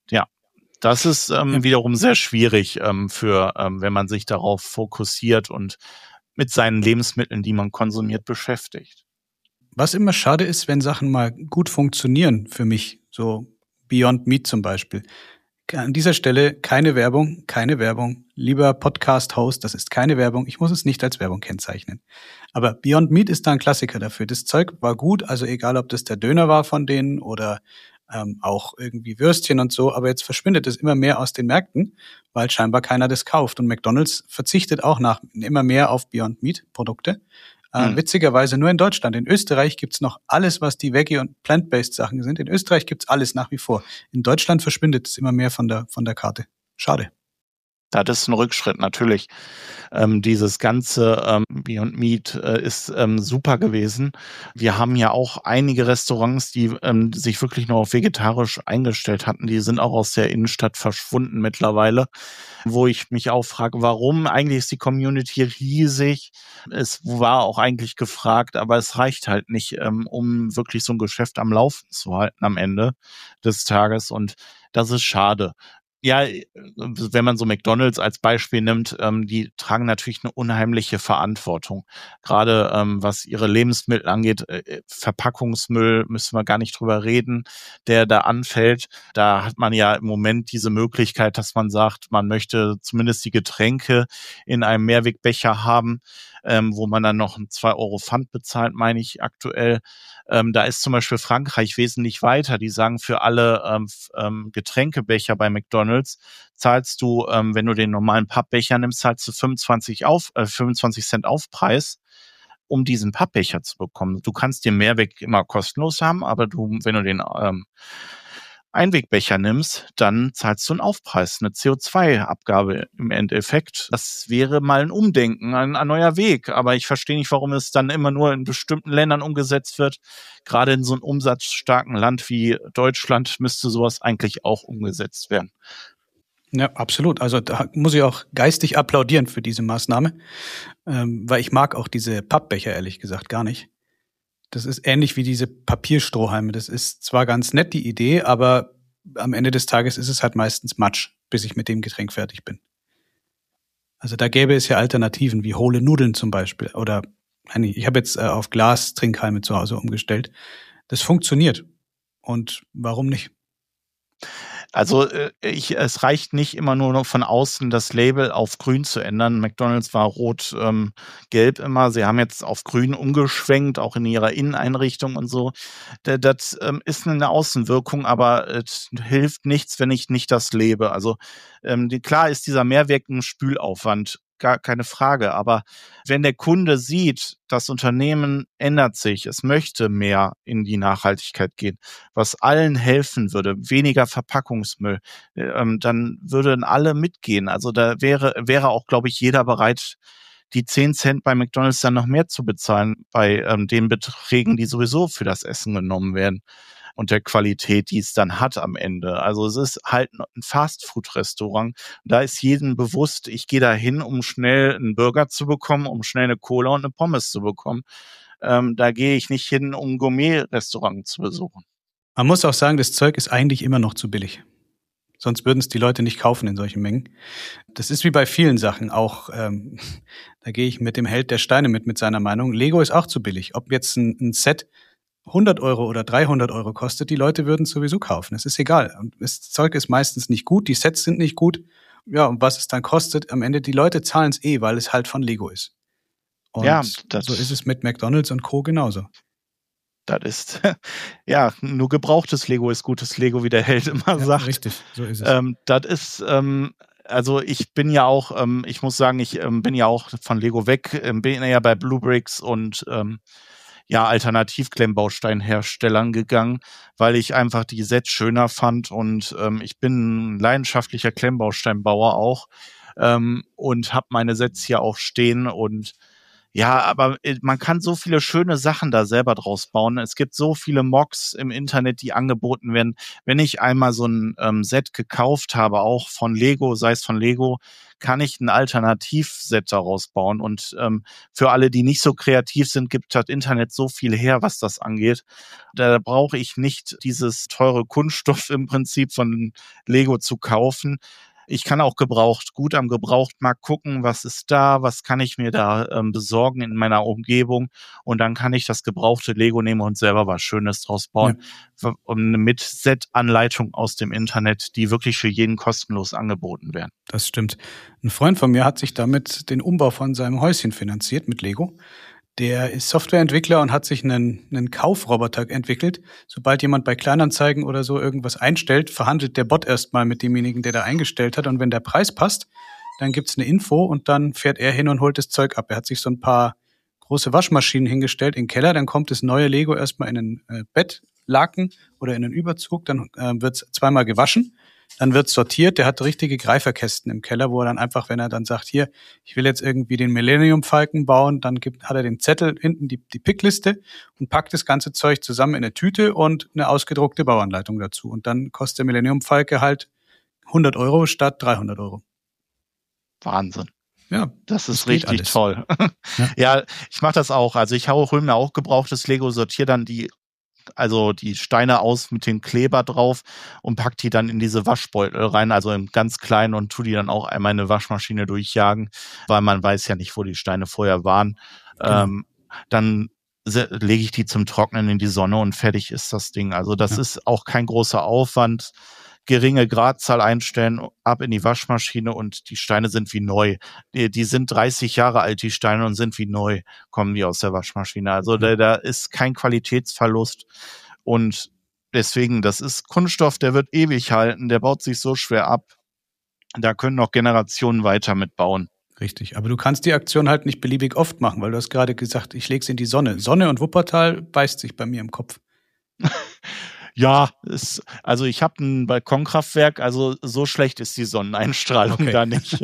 das ist wiederum sehr schwierig wenn man sich darauf fokussiert und mit seinen Lebensmitteln, die man konsumiert, beschäftigt. Was immer schade ist, wenn Sachen mal gut funktionieren für mich, so Beyond Meat zum Beispiel. An dieser Stelle keine Werbung. Lieber Podcast-Host, das ist keine Werbung. Ich muss es nicht als Werbung kennzeichnen. Aber Beyond Meat ist da ein Klassiker dafür. Das Zeug war gut, also egal, ob das der Döner war von denen oder auch irgendwie Würstchen und so, aber jetzt verschwindet es immer mehr aus den Märkten, weil scheinbar keiner das kauft. Und McDonald's verzichtet auch nach immer mehr auf Beyond Meat Produkte. Witzigerweise nur in Deutschland. In Österreich gibt's noch alles, was die Veggie- und Plant-Based Sachen sind. In Österreich gibt's alles nach wie vor. In Deutschland verschwindet es immer mehr von der Karte. Schade. Das ist ein Rückschritt, natürlich. Dieses ganze Beyond Meat ist super gewesen. Wir haben ja auch einige Restaurants, die sich wirklich nur auf vegetarisch eingestellt hatten. Die sind auch aus der Innenstadt verschwunden mittlerweile, wo ich mich auch frage, warum? Eigentlich ist die Community riesig. Es war auch eigentlich gefragt, aber es reicht halt nicht, um wirklich so ein Geschäft am Laufen zu halten am Ende des Tages. Und das ist schade. Ja, wenn man so McDonald's als Beispiel nimmt, die tragen natürlich eine unheimliche Verantwortung. Gerade was ihre Lebensmittel angeht, Verpackungsmüll, müssen wir gar nicht drüber reden, der da anfällt. Da hat man ja im Moment diese Möglichkeit, dass man sagt, man möchte zumindest die Getränke in einem Mehrwegbecher haben, wo man dann noch 2 Euro Pfand bezahlt, meine ich aktuell. Da ist zum Beispiel Frankreich wesentlich weiter. Die sagen, für alle Getränkebecher bei McDonald's zahlst du, wenn du den normalen Pappbecher nimmst, zahlst du 25 Cent Aufpreis, um diesen Pappbecher zu bekommen. Du kannst den Mehrweg immer kostenlos haben, aber wenn du den Einwegbecher nimmst, dann zahlst du einen Aufpreis, eine CO2-Abgabe im Endeffekt. Das wäre mal ein Umdenken, ein neuer Weg. Aber ich verstehe nicht, warum es dann immer nur in bestimmten Ländern umgesetzt wird. Gerade in so einem umsatzstarken Land wie Deutschland müsste sowas eigentlich auch umgesetzt werden. Ja, absolut. Also da muss ich auch geistig applaudieren für diese Maßnahme, weil ich mag auch diese Pappbecher ehrlich gesagt gar nicht. Das ist ähnlich wie diese Papierstrohhalme. Das ist zwar ganz nett, die Idee, aber am Ende des Tages ist es halt meistens Matsch, bis ich mit dem Getränk fertig bin. Also da gäbe es ja Alternativen, wie hohle Nudeln zum Beispiel. Oder ich habe jetzt auf Glas-Trinkhalme zu Hause umgestellt. Das funktioniert. Und warum nicht? Also es reicht nicht immer nur noch von außen das Label auf grün zu ändern. McDonald's war rot, gelb immer. Sie haben jetzt auf grün umgeschwenkt, auch in ihrer Inneneinrichtung und so. Das ist eine Außenwirkung, aber es hilft nichts, wenn ich nicht das lebe. Also klar ist dieser Mehrwirkung Spülaufwand, gar keine Frage. Aber wenn der Kunde sieht, das Unternehmen ändert sich, es möchte mehr in die Nachhaltigkeit gehen, was allen helfen würde, weniger Verpackungsmüll, dann würden alle mitgehen. Also da wäre auch, glaube ich, jeder bereit, die 10 Cent bei McDonald's dann noch mehr zu bezahlen bei den Beträgen, die sowieso für das Essen genommen werden und der Qualität, die es dann hat am Ende. Also es ist halt ein Fastfood-Restaurant. Da ist jedem bewusst, ich gehe da hin, um schnell einen Burger zu bekommen, um schnell eine Cola und eine Pommes zu bekommen. Da gehe ich nicht hin, um ein Gourmet-Restaurant zu besuchen. Man muss auch sagen, das Zeug ist eigentlich immer noch zu billig. Sonst würden es die Leute nicht kaufen in solchen Mengen. Das ist wie bei vielen Sachen auch. Da gehe ich mit dem Held der Steine mit seiner Meinung. Lego ist auch zu billig. Ob jetzt ein Set 100 Euro oder 300 Euro kostet, die Leute würden es sowieso kaufen. Es ist egal. Und das Zeug ist meistens nicht gut, die Sets sind nicht gut. Ja, und was es dann kostet, am Ende, die Leute zahlen es weil es halt von Lego ist. Und ja, so ist es mit McDonald's und Co. genauso. Das ist, ja, nur gebrauchtes Lego ist gutes Lego, wie der Held immer sagt. Richtig, so ist es. Das ist, also ich bin ja auch, ich muss sagen, ich bin ja auch von Lego weg, bin ja bei Bluebricks und Alternativ-Klemmbausteinherstellern gegangen, weil ich einfach die Sets schöner fand und ich bin ein leidenschaftlicher Klemmbausteinbauer auch und habe meine Sets hier auch stehen und ja, aber man kann so viele schöne Sachen da selber draus bauen. Es gibt so viele Mocks im Internet, die angeboten werden. Wenn ich einmal so ein Set gekauft habe, auch von Lego, sei es von Lego, kann ich ein Alternativset daraus bauen. Und für alle, die nicht so kreativ sind, gibt das Internet so viel her, was das angeht. Da brauche ich nicht dieses teure Kunststoff im Prinzip von Lego zu kaufen. Ich kann auch gut am Gebrauchtmarkt gucken, was ist da, was kann ich mir da besorgen in meiner Umgebung und dann kann ich das gebrauchte Lego nehmen und selber was Schönes draus bauen. Ja. Mit Set-Anleitung aus dem Internet, die wirklich für jeden kostenlos angeboten werden. Das stimmt. Ein Freund von mir hat sich damit den Umbau von seinem Häuschen finanziert mit Lego. Der ist Softwareentwickler und hat sich einen Kaufroboter entwickelt. Sobald jemand bei Kleinanzeigen oder so irgendwas einstellt, verhandelt der Bot erstmal mit demjenigen, der da eingestellt hat. Und wenn der Preis passt, dann gibt's eine Info und dann fährt er hin und holt das Zeug ab. Er hat sich so ein paar große Waschmaschinen hingestellt in den Keller. Dann kommt das neue Lego erstmal in ein Bettlaken oder in einen Überzug. Dann wird's zweimal gewaschen. Dann wird sortiert, der hat richtige Greiferkästen im Keller, wo er dann einfach, wenn er dann sagt, hier, ich will jetzt irgendwie den Millennium Falcon bauen, dann hat er den Zettel, hinten die Pickliste und packt das ganze Zeug zusammen in eine Tüte und eine ausgedruckte Bauanleitung dazu. Und dann kostet der Millennium Falke halt 100 Euro statt 300 Euro. Wahnsinn. Ja, das ist richtig toll. Ja, ich mache das auch. Also ich hole mir auch gebrauchtes Lego, sortiere dann die Steine aus mit dem Kleber drauf und pack die dann in diese Waschbeutel rein, also im ganz kleinen und tu die dann auch einmal in eine Waschmaschine durchjagen, weil man weiß ja nicht, wo die Steine vorher waren. Genau. Dann lege ich die zum Trocknen in die Sonne und fertig ist das Ding. Also das ist auch kein großer Aufwand. Geringe Gradzahl einstellen, ab in die Waschmaschine und die Steine sind wie neu. Die sind 30 Jahre alt, die Steine, und sind wie neu, kommen die aus der Waschmaschine. Also da ist kein Qualitätsverlust und deswegen, das ist Kunststoff, der wird ewig halten, der baut sich so schwer ab. Da können noch Generationen weiter mitbauen. Richtig, aber du kannst die Aktion halt nicht beliebig oft machen, weil du hast gerade gesagt, ich leg's in die Sonne. Sonne und Wuppertal beißt sich bei mir im Kopf. Ja, also ich habe ein Balkonkraftwerk, also so schlecht ist die Sonneneinstrahlung da nicht.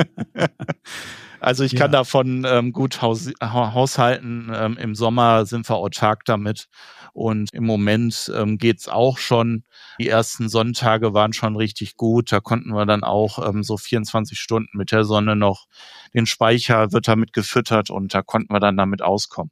Also ich kann davon gut haushalten. Im Sommer sind wir autark damit und im Moment geht's auch schon. Die ersten Sonntage waren schon richtig gut. Da konnten wir dann auch so 24 Stunden mit der Sonne noch, den Speicher wird damit gefüttert und da konnten wir dann damit auskommen.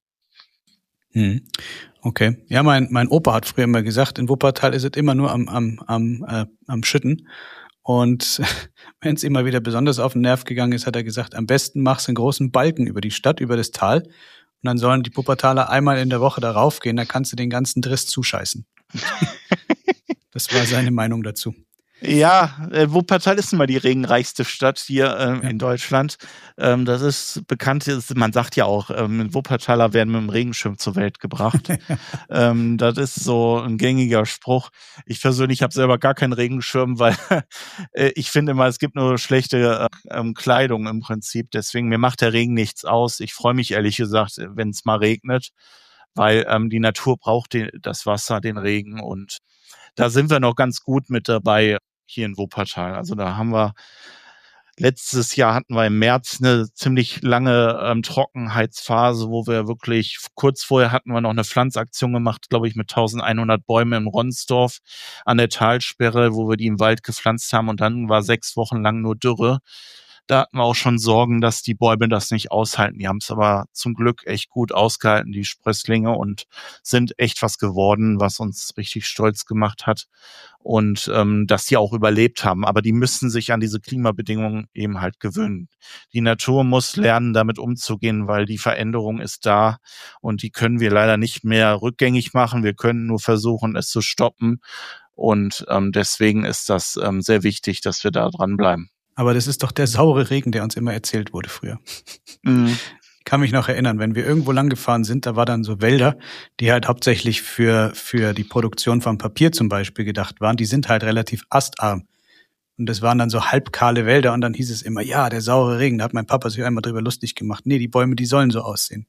Okay. Ja, mein Opa hat früher immer gesagt, in Wuppertal ist es immer nur am Schütten. Und wenn es ihm mal wieder besonders auf den Nerv gegangen ist, hat er gesagt, am besten machst du einen großen Balken über die Stadt, über das Tal. Und dann sollen die Wuppertaler einmal in der Woche da raufgehen, da kannst du den ganzen Driss zuscheißen. Das war seine Meinung dazu. Ja, Wuppertal ist nun mal die regenreichste Stadt hier in Deutschland. Das ist bekannt, man sagt ja auch, Wuppertaler werden mit dem Regenschirm zur Welt gebracht. Das ist so ein gängiger Spruch. Ich persönlich habe selber gar keinen Regenschirm, weil ich finde immer, es gibt nur schlechte Kleidung im Prinzip. Deswegen, mir macht der Regen nichts aus. Ich freue mich ehrlich gesagt, wenn es mal regnet, weil die Natur braucht das Wasser, den Regen, und da sind wir noch ganz gut mit dabei hier in Wuppertal. Also da haben wir letztes Jahr hatten wir im März eine ziemlich lange Trockenheitsphase, wo wir wirklich, kurz vorher hatten wir noch eine Pflanzaktion gemacht, glaube ich, mit 1100 Bäumen in Ronsdorf an der Talsperre, wo wir die im Wald gepflanzt haben, und dann war 6 Wochen lang nur Dürre. Da hatten wir auch schon Sorgen, dass die Bäume das nicht aushalten. Die haben es aber zum Glück echt gut ausgehalten, die Sprösslinge, und sind echt was geworden, was uns richtig stolz gemacht hat. Und dass die auch überlebt haben. Aber die müssen sich an diese Klimabedingungen eben halt gewöhnen. Die Natur muss lernen, damit umzugehen, weil die Veränderung ist da und die können wir leider nicht mehr rückgängig machen. Wir können nur versuchen, es zu stoppen. Und deswegen ist das sehr wichtig, dass wir da dranbleiben. Aber das ist doch der saure Regen, der uns immer erzählt wurde früher. Mhm. Ich kann mich noch erinnern, wenn wir irgendwo lang gefahren sind, da war dann so Wälder, die halt hauptsächlich für die Produktion von Papier zum Beispiel gedacht waren. Die sind halt relativ astarm. Und das waren dann so halbkahle Wälder, und dann hieß es immer, ja, der saure Regen. Da hat mein Papa sich einmal drüber lustig gemacht. Nee, die Bäume, die sollen so aussehen.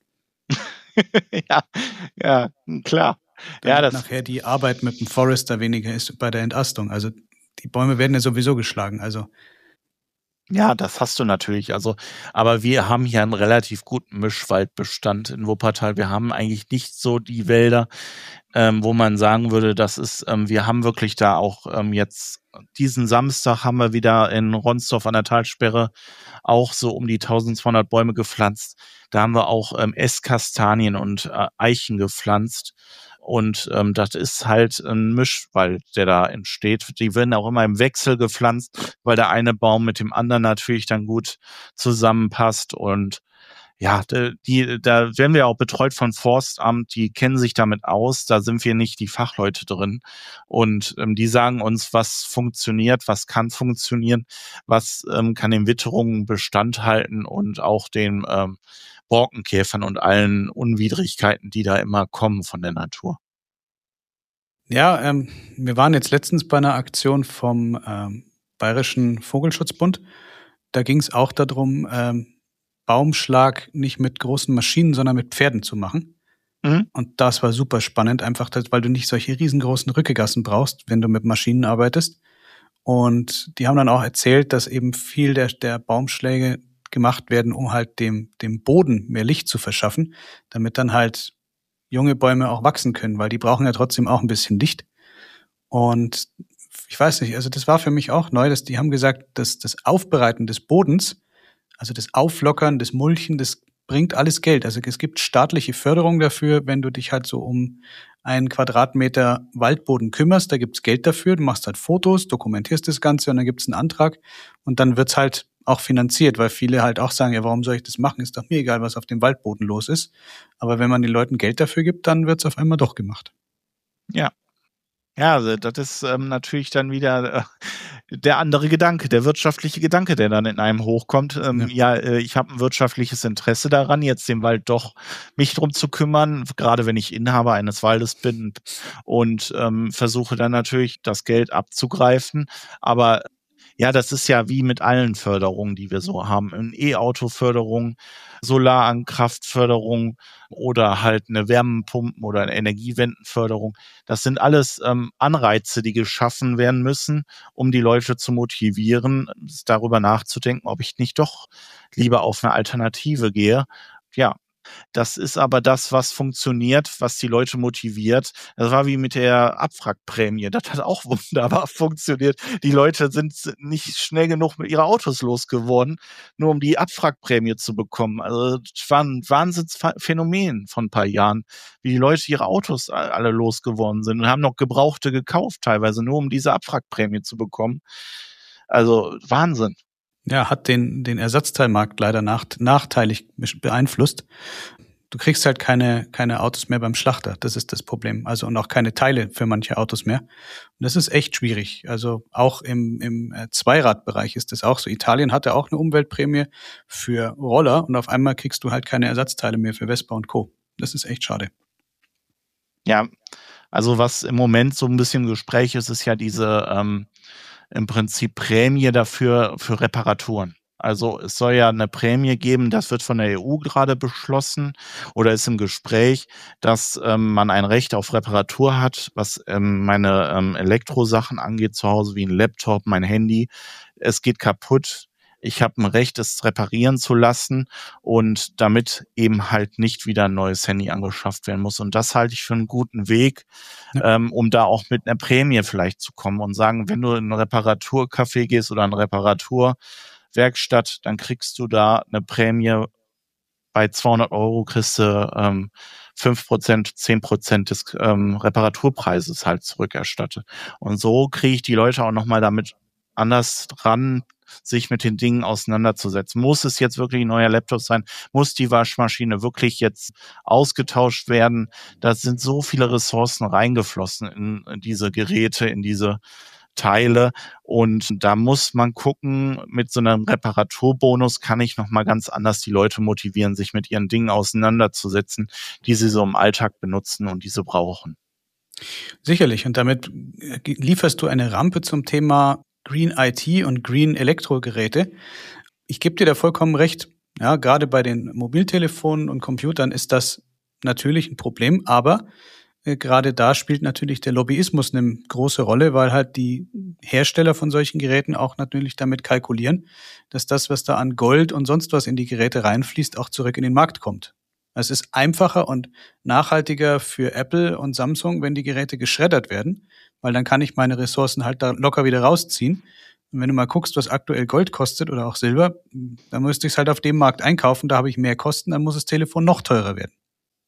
ja, klar. Damit Das nachher die Arbeit mit dem Forester weniger ist bei der Entlastung. Also die Bäume werden ja sowieso geschlagen. Also Ja, das hast du natürlich. Also, aber wir haben hier einen relativ guten Mischwaldbestand in Wuppertal. Wir haben eigentlich nicht so die Wälder, wo man sagen würde, das ist, wir haben wirklich da auch jetzt diesen Samstag haben wir wieder in Ronsdorf an der Talsperre auch so um die 1200 Bäume gepflanzt. Da haben wir auch Esskastanien und Eichen gepflanzt. Und das ist halt ein Mischwald, der da entsteht. Die werden auch immer im Wechsel gepflanzt, weil der eine Baum mit dem anderen natürlich dann gut zusammenpasst. Und ja, da werden wir auch betreut von Forstamt, die kennen sich damit aus, da sind wir nicht die Fachleute drin. Und die sagen uns, was funktioniert, was kann funktionieren, was kann den Witterungen Bestand halten und auch den Borkenkäfern und allen Unwidrigkeiten, die da immer kommen von der Natur. ja, wir waren jetzt letztens bei einer Aktion vom Bayerischen Vogelschutzbund. Da ging es auch darum, Baumschlag nicht mit großen Maschinen, sondern mit Pferden zu machen. Mhm. Und das war super spannend, einfach weil du nicht solche riesengroßen Rückegassen brauchst, wenn du mit Maschinen arbeitest. Und die haben dann auch erzählt, dass eben viel der Baumschläge gemacht werden, um halt dem Boden mehr Licht zu verschaffen, damit dann halt junge Bäume auch wachsen können, weil die brauchen ja trotzdem auch ein bisschen Licht. Und ich weiß nicht, also das war für mich auch neu, dass die haben gesagt, dass das Aufbereiten des Bodens, also das Auflockern, das Mulchen, das bringt alles Geld. Also es gibt staatliche Förderung dafür, wenn du dich halt so um 1 Quadratmeter Waldboden kümmerst, da gibt's Geld dafür, du machst halt Fotos, dokumentierst das Ganze und dann gibt's einen Antrag und dann wird's halt auch finanziert, weil viele halt auch sagen, ja, warum soll ich das machen? Ist doch mir egal, was auf dem Waldboden los ist. Aber wenn man den Leuten Geld dafür gibt, dann wird's auf einmal doch gemacht. Ja. Ja, also das ist natürlich dann wieder der andere Gedanke, der wirtschaftliche Gedanke, der dann in einem hochkommt. Ich habe ein wirtschaftliches Interesse daran, jetzt den Wald doch mich drum zu kümmern, gerade wenn ich Inhaber eines Waldes bin und versuche dann natürlich das Geld abzugreifen. Aber ja, das ist ja wie mit allen Förderungen, die wir so haben. Eine E-Auto-Förderung, Solarankraftförderung oder halt eine Wärmepumpen- oder eine Energiewendenförderung. Das sind alles Anreize, die geschaffen werden müssen, um die Leute zu motivieren, darüber nachzudenken, ob ich nicht doch lieber auf eine Alternative gehe. Ja, das ist aber das, was funktioniert, was die Leute motiviert. Das war wie mit der Abwrackprämie. Das hat auch wunderbar funktioniert. Die Leute sind nicht schnell genug mit ihren Autos losgeworden, nur um die Abwrackprämie zu bekommen. Also das war ein Wahnsinnsphänomen von ein paar Jahren, wie die Leute ihre Autos alle losgeworden sind und haben noch Gebrauchte gekauft teilweise, nur um diese Abwrackprämie zu bekommen. Also Wahnsinn. Ja, hat den Ersatzteilmarkt leider nachteilig beeinflusst. du kriegst halt keine Autos mehr beim Schlachter. Das ist das Problem. Also und auch keine Teile für manche Autos mehr. Und das ist echt schwierig. Also auch im Zweiradbereich ist das auch so. Italien hatte auch eine Umweltprämie für Roller und auf einmal kriegst du halt keine Ersatzteile mehr für Vespa und Co. Das ist echt schade. Ja, also was im Moment so ein bisschen im Gespräch ist, ist ja diese im Prinzip Prämie dafür für Reparaturen. Also es soll ja eine Prämie geben, das wird von der EU gerade beschlossen oder ist im Gespräch, dass man ein Recht auf Reparatur hat, was meine Elektrosachen angeht zu Hause, wie ein Laptop, mein Handy. Es geht kaputt. Ich habe ein Recht, es reparieren zu lassen und damit eben halt nicht wieder ein neues Handy angeschafft werden muss. Und das halte ich für einen guten Weg, um da auch mit einer Prämie vielleicht zu kommen und sagen, wenn du in ein Reparaturcafé gehst oder eine Reparaturwerkstatt, dann kriegst du da eine Prämie. Bei 200 € kriegst du 5%, 10% des Reparaturpreises halt zurückerstattet. Und so kriege ich die Leute auch nochmal damit anders dran, sich mit den Dingen auseinanderzusetzen. Muss es jetzt wirklich ein neuer Laptop sein? Muss die Waschmaschine wirklich jetzt ausgetauscht werden? Da sind so viele Ressourcen reingeflossen in diese Geräte, in diese Teile. Und da muss man gucken, mit so einem Reparaturbonus kann ich nochmal ganz anders die Leute motivieren, sich mit ihren Dingen auseinanderzusetzen, die sie so im Alltag benutzen und die sie brauchen. Sicherlich. Und damit lieferst du eine Rampe zum Thema Green IT und Green Elektrogeräte. Ich gebe dir da vollkommen recht. Ja, gerade bei den Mobiltelefonen und Computern ist das natürlich ein Problem, aber gerade da spielt natürlich der Lobbyismus eine große Rolle, weil halt die Hersteller von solchen Geräten auch natürlich damit kalkulieren, dass das, was da an Gold und sonst was in die Geräte reinfließt, auch zurück in den Markt kommt. Es ist einfacher und nachhaltiger für Apple und Samsung, wenn die Geräte geschreddert werden, weil dann kann ich meine Ressourcen halt da locker wieder rausziehen. Und wenn du mal guckst, was aktuell Gold kostet oder auch Silber, dann müsste ich es halt auf dem Markt einkaufen, da habe ich mehr Kosten, dann muss das Telefon noch teurer werden.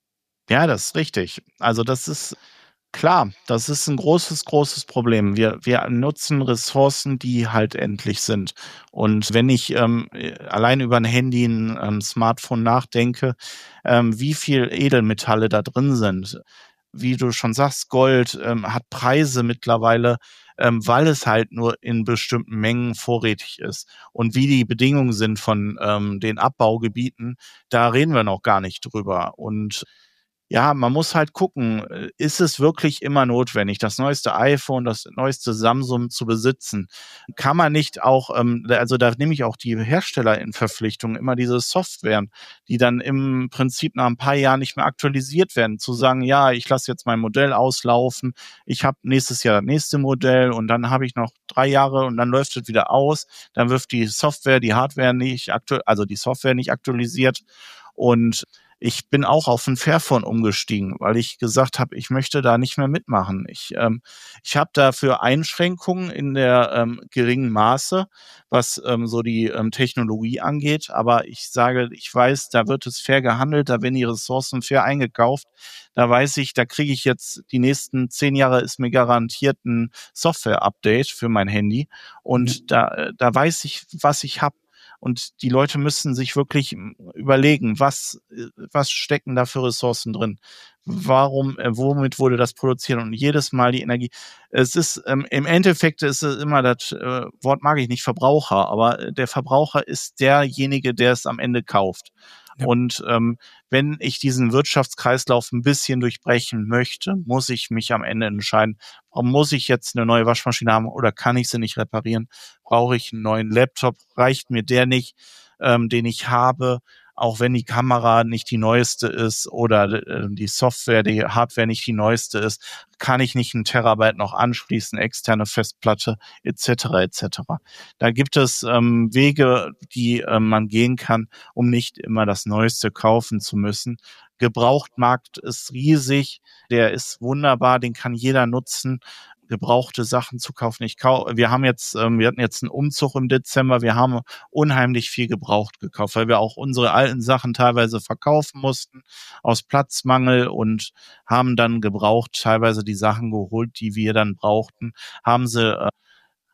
Ja, das ist richtig. Also das ist klar, das ist ein großes, großes Problem. Wir nutzen Ressourcen, die halt endlich sind. Und wenn ich allein über ein Handy, ein Smartphone nachdenke, wie viel Edelmetalle da drin sind, wie du schon sagst, Gold hat Preise mittlerweile, weil es halt nur in bestimmten Mengen vorrätig ist. Und wie die Bedingungen sind von den Abbaugebieten, da reden wir noch gar nicht drüber. Und ja, man muss halt gucken, ist es wirklich immer notwendig, das neueste iPhone, das neueste Samsung zu besitzen? Kann man nicht auch, also da nehme ich auch die Hersteller in Verpflichtung, immer diese Softwaren, die dann im Prinzip nach ein paar Jahren nicht mehr aktualisiert werden, zu sagen, ja, ich lasse jetzt mein Modell auslaufen, ich habe nächstes Jahr das nächste Modell und dann habe ich noch 3 Jahre und dann läuft es wieder aus, dann wird die Software, die Hardware nicht also die Software nicht aktualisiert und ich bin auch auf ein Fairphone umgestiegen, weil ich gesagt habe, ich möchte da nicht mehr mitmachen. Ich habe dafür Einschränkungen in der geringen Maße, was so die Technologie angeht. Aber ich sage, ich weiß, da wird es fair gehandelt, da werden die Ressourcen fair eingekauft. Da weiß ich, da kriege ich jetzt die nächsten 10 Jahre ist mir garantiert ein Software-Update für mein Handy. Und da weiß ich, was ich habe. Und die Leute müssen sich wirklich überlegen, was stecken da für Ressourcen drin? Warum, womit wurde das produziert? Und jedes Mal die Energie. Es ist, im Endeffekt ist es immer das Wort mag ich nicht, Verbraucher, aber der Verbraucher ist derjenige, der es am Ende kauft. Ja. Und wenn ich diesen Wirtschaftskreislauf ein bisschen durchbrechen möchte, muss ich mich am Ende entscheiden, muss ich jetzt eine neue Waschmaschine haben oder kann ich sie nicht reparieren? Brauche ich einen neuen Laptop? Reicht mir der nicht, den ich habe? Auch wenn die Kamera nicht die neueste ist oder die Software, die Hardware nicht die neueste ist, kann ich nicht 1 Terabyte noch anschließen, externe Festplatte etc. etc. Da gibt es Wege, die man gehen kann, um nicht immer das Neueste kaufen zu müssen. Gebrauchtmarkt ist riesig, der ist wunderbar, den kann jeder nutzen. Gebrauchte Sachen zu kaufen. Wir hatten jetzt einen Umzug im Dezember. Wir haben unheimlich viel gebraucht gekauft, weil wir auch unsere alten Sachen teilweise verkaufen mussten aus Platzmangel und haben dann gebraucht teilweise die Sachen geholt, die wir dann brauchten, haben sie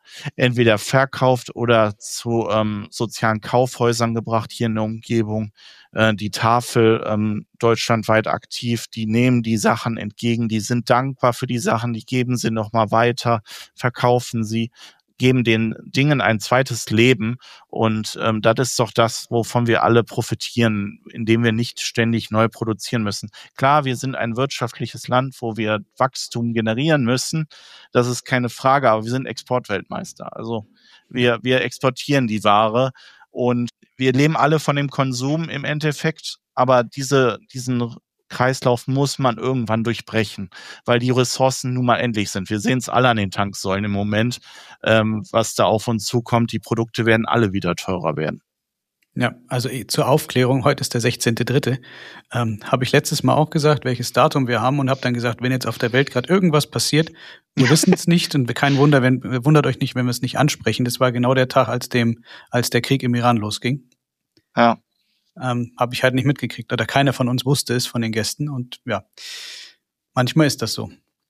entweder verkauft oder zu sozialen Kaufhäusern gebracht hier in der Umgebung. Die Tafel deutschlandweit aktiv, die nehmen die Sachen entgegen, die sind dankbar für die Sachen, die geben sie nochmal weiter, verkaufen sie, geben den Dingen ein zweites Leben. Und das ist doch das, wovon wir alle profitieren, indem wir nicht ständig neu produzieren müssen. Klar, wir sind ein wirtschaftliches Land, wo wir Wachstum generieren müssen. Das ist keine Frage, aber wir sind Exportweltmeister. Also wir exportieren die Ware und wir leben alle von dem Konsum im Endeffekt, aber diesen Kreislauf muss man irgendwann durchbrechen, weil die Ressourcen nun mal endlich sind. Wir sehen es alle an den Tanksäulen im Moment, was da auf uns zukommt. Die Produkte werden alle wieder teurer werden. Ja, also zur Aufklärung, heute ist der 16.3. Habe ich letztes Mal auch gesagt, welches Datum wir haben und habe dann gesagt, wenn jetzt auf der Welt gerade irgendwas passiert, wir wissen es nicht und kein Wunder, wundert euch nicht, wenn wir es nicht ansprechen. Das war genau der Tag, als der Krieg im Iran losging. Ja. Habe ich halt nicht mitgekriegt oder keiner von uns wusste es von den Gästen und ja, manchmal ist das so.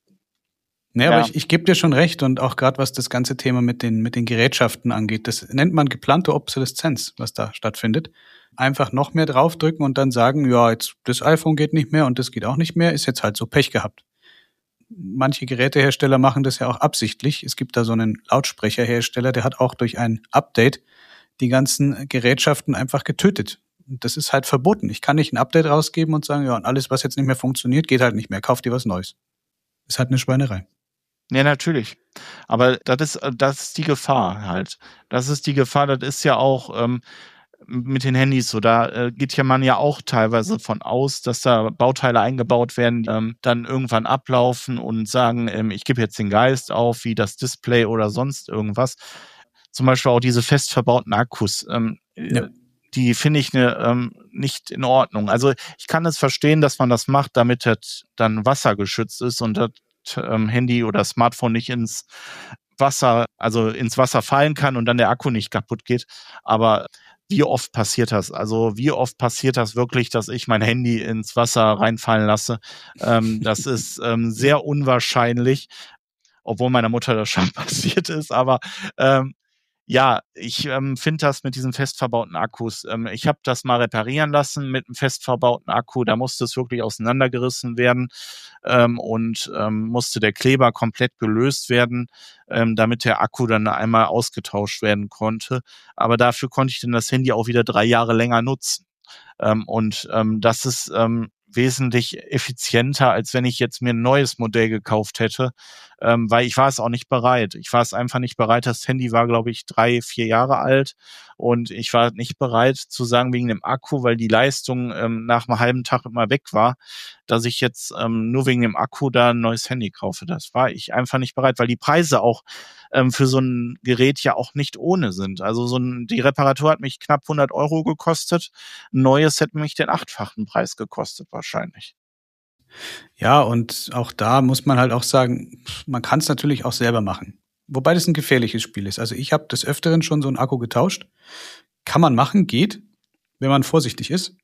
Naja, ja. Aber ich gebe dir schon recht und auch gerade was das ganze Thema mit den Gerätschaften angeht, das nennt man geplante Obsoleszenz, was da stattfindet. Einfach noch mehr draufdrücken und dann sagen, ja, jetzt das iPhone geht nicht mehr und das geht auch nicht mehr, ist jetzt halt so Pech gehabt. Manche Gerätehersteller machen das ja auch absichtlich. Es gibt da so einen Lautsprecherhersteller, der hat auch durch ein Update die ganzen Gerätschaften einfach getötet. Das ist halt verboten. Ich kann nicht ein Update rausgeben und sagen, ja, und alles, was jetzt nicht mehr funktioniert, geht halt nicht mehr. Kauf dir was Neues. Ist halt eine Schweinerei. Ja, natürlich. Aber das ist die Gefahr halt. Das ist die Gefahr, das ist ja auch mit den Handys so. Da geht ja man ja auch teilweise von aus, dass da Bauteile eingebaut werden, dann irgendwann ablaufen und sagen, ich gebe jetzt den Geist auf, wie das Display oder sonst irgendwas. Zum Beispiel auch diese fest verbauten Akkus. Ja. Die finde ich nicht in Ordnung. Also ich kann es verstehen, dass man das macht, damit das dann wassergeschützt ist und das Handy oder Smartphone nicht ins Wasser fallen kann und dann der Akku nicht kaputt geht. Aber wie oft passiert das? Also wie oft passiert das wirklich, dass ich mein Handy ins Wasser reinfallen lasse? Das ist sehr unwahrscheinlich, obwohl meiner Mutter das schon passiert ist. Aber ja, ich finde das mit diesen fest verbauten Akkus. Ich habe das mal reparieren lassen mit einem fest verbauten Akku. Da musste es wirklich auseinandergerissen werden und musste der Kleber komplett gelöst werden, damit der Akku dann einmal ausgetauscht werden konnte. Aber dafür konnte ich dann das Handy auch wieder 3 Jahre länger nutzen. Und das ist wesentlich effizienter, als wenn ich jetzt mir ein neues Modell gekauft hätte, weil ich war es auch nicht bereit. Ich war es einfach nicht bereit. Das Handy war, glaube ich, 3, 4 Jahre alt und ich war nicht bereit zu sagen, wegen dem Akku, weil die Leistung nach einem halben Tag immer weg war, dass ich jetzt nur wegen dem Akku da ein neues Handy kaufe. Das war ich einfach nicht bereit, weil die Preise auch für so ein Gerät ja auch nicht ohne sind. Also die Reparatur hat mich knapp 100 € gekostet. Ein neues hätte mich den 8-fachen Preis gekostet wahrscheinlich. Ja, und auch da muss man halt auch sagen, man kann es natürlich auch selber machen. Wobei das ein gefährliches Spiel ist. Also ich habe des Öfteren schon so einen Akku getauscht. Kann man machen, geht, wenn man vorsichtig ist.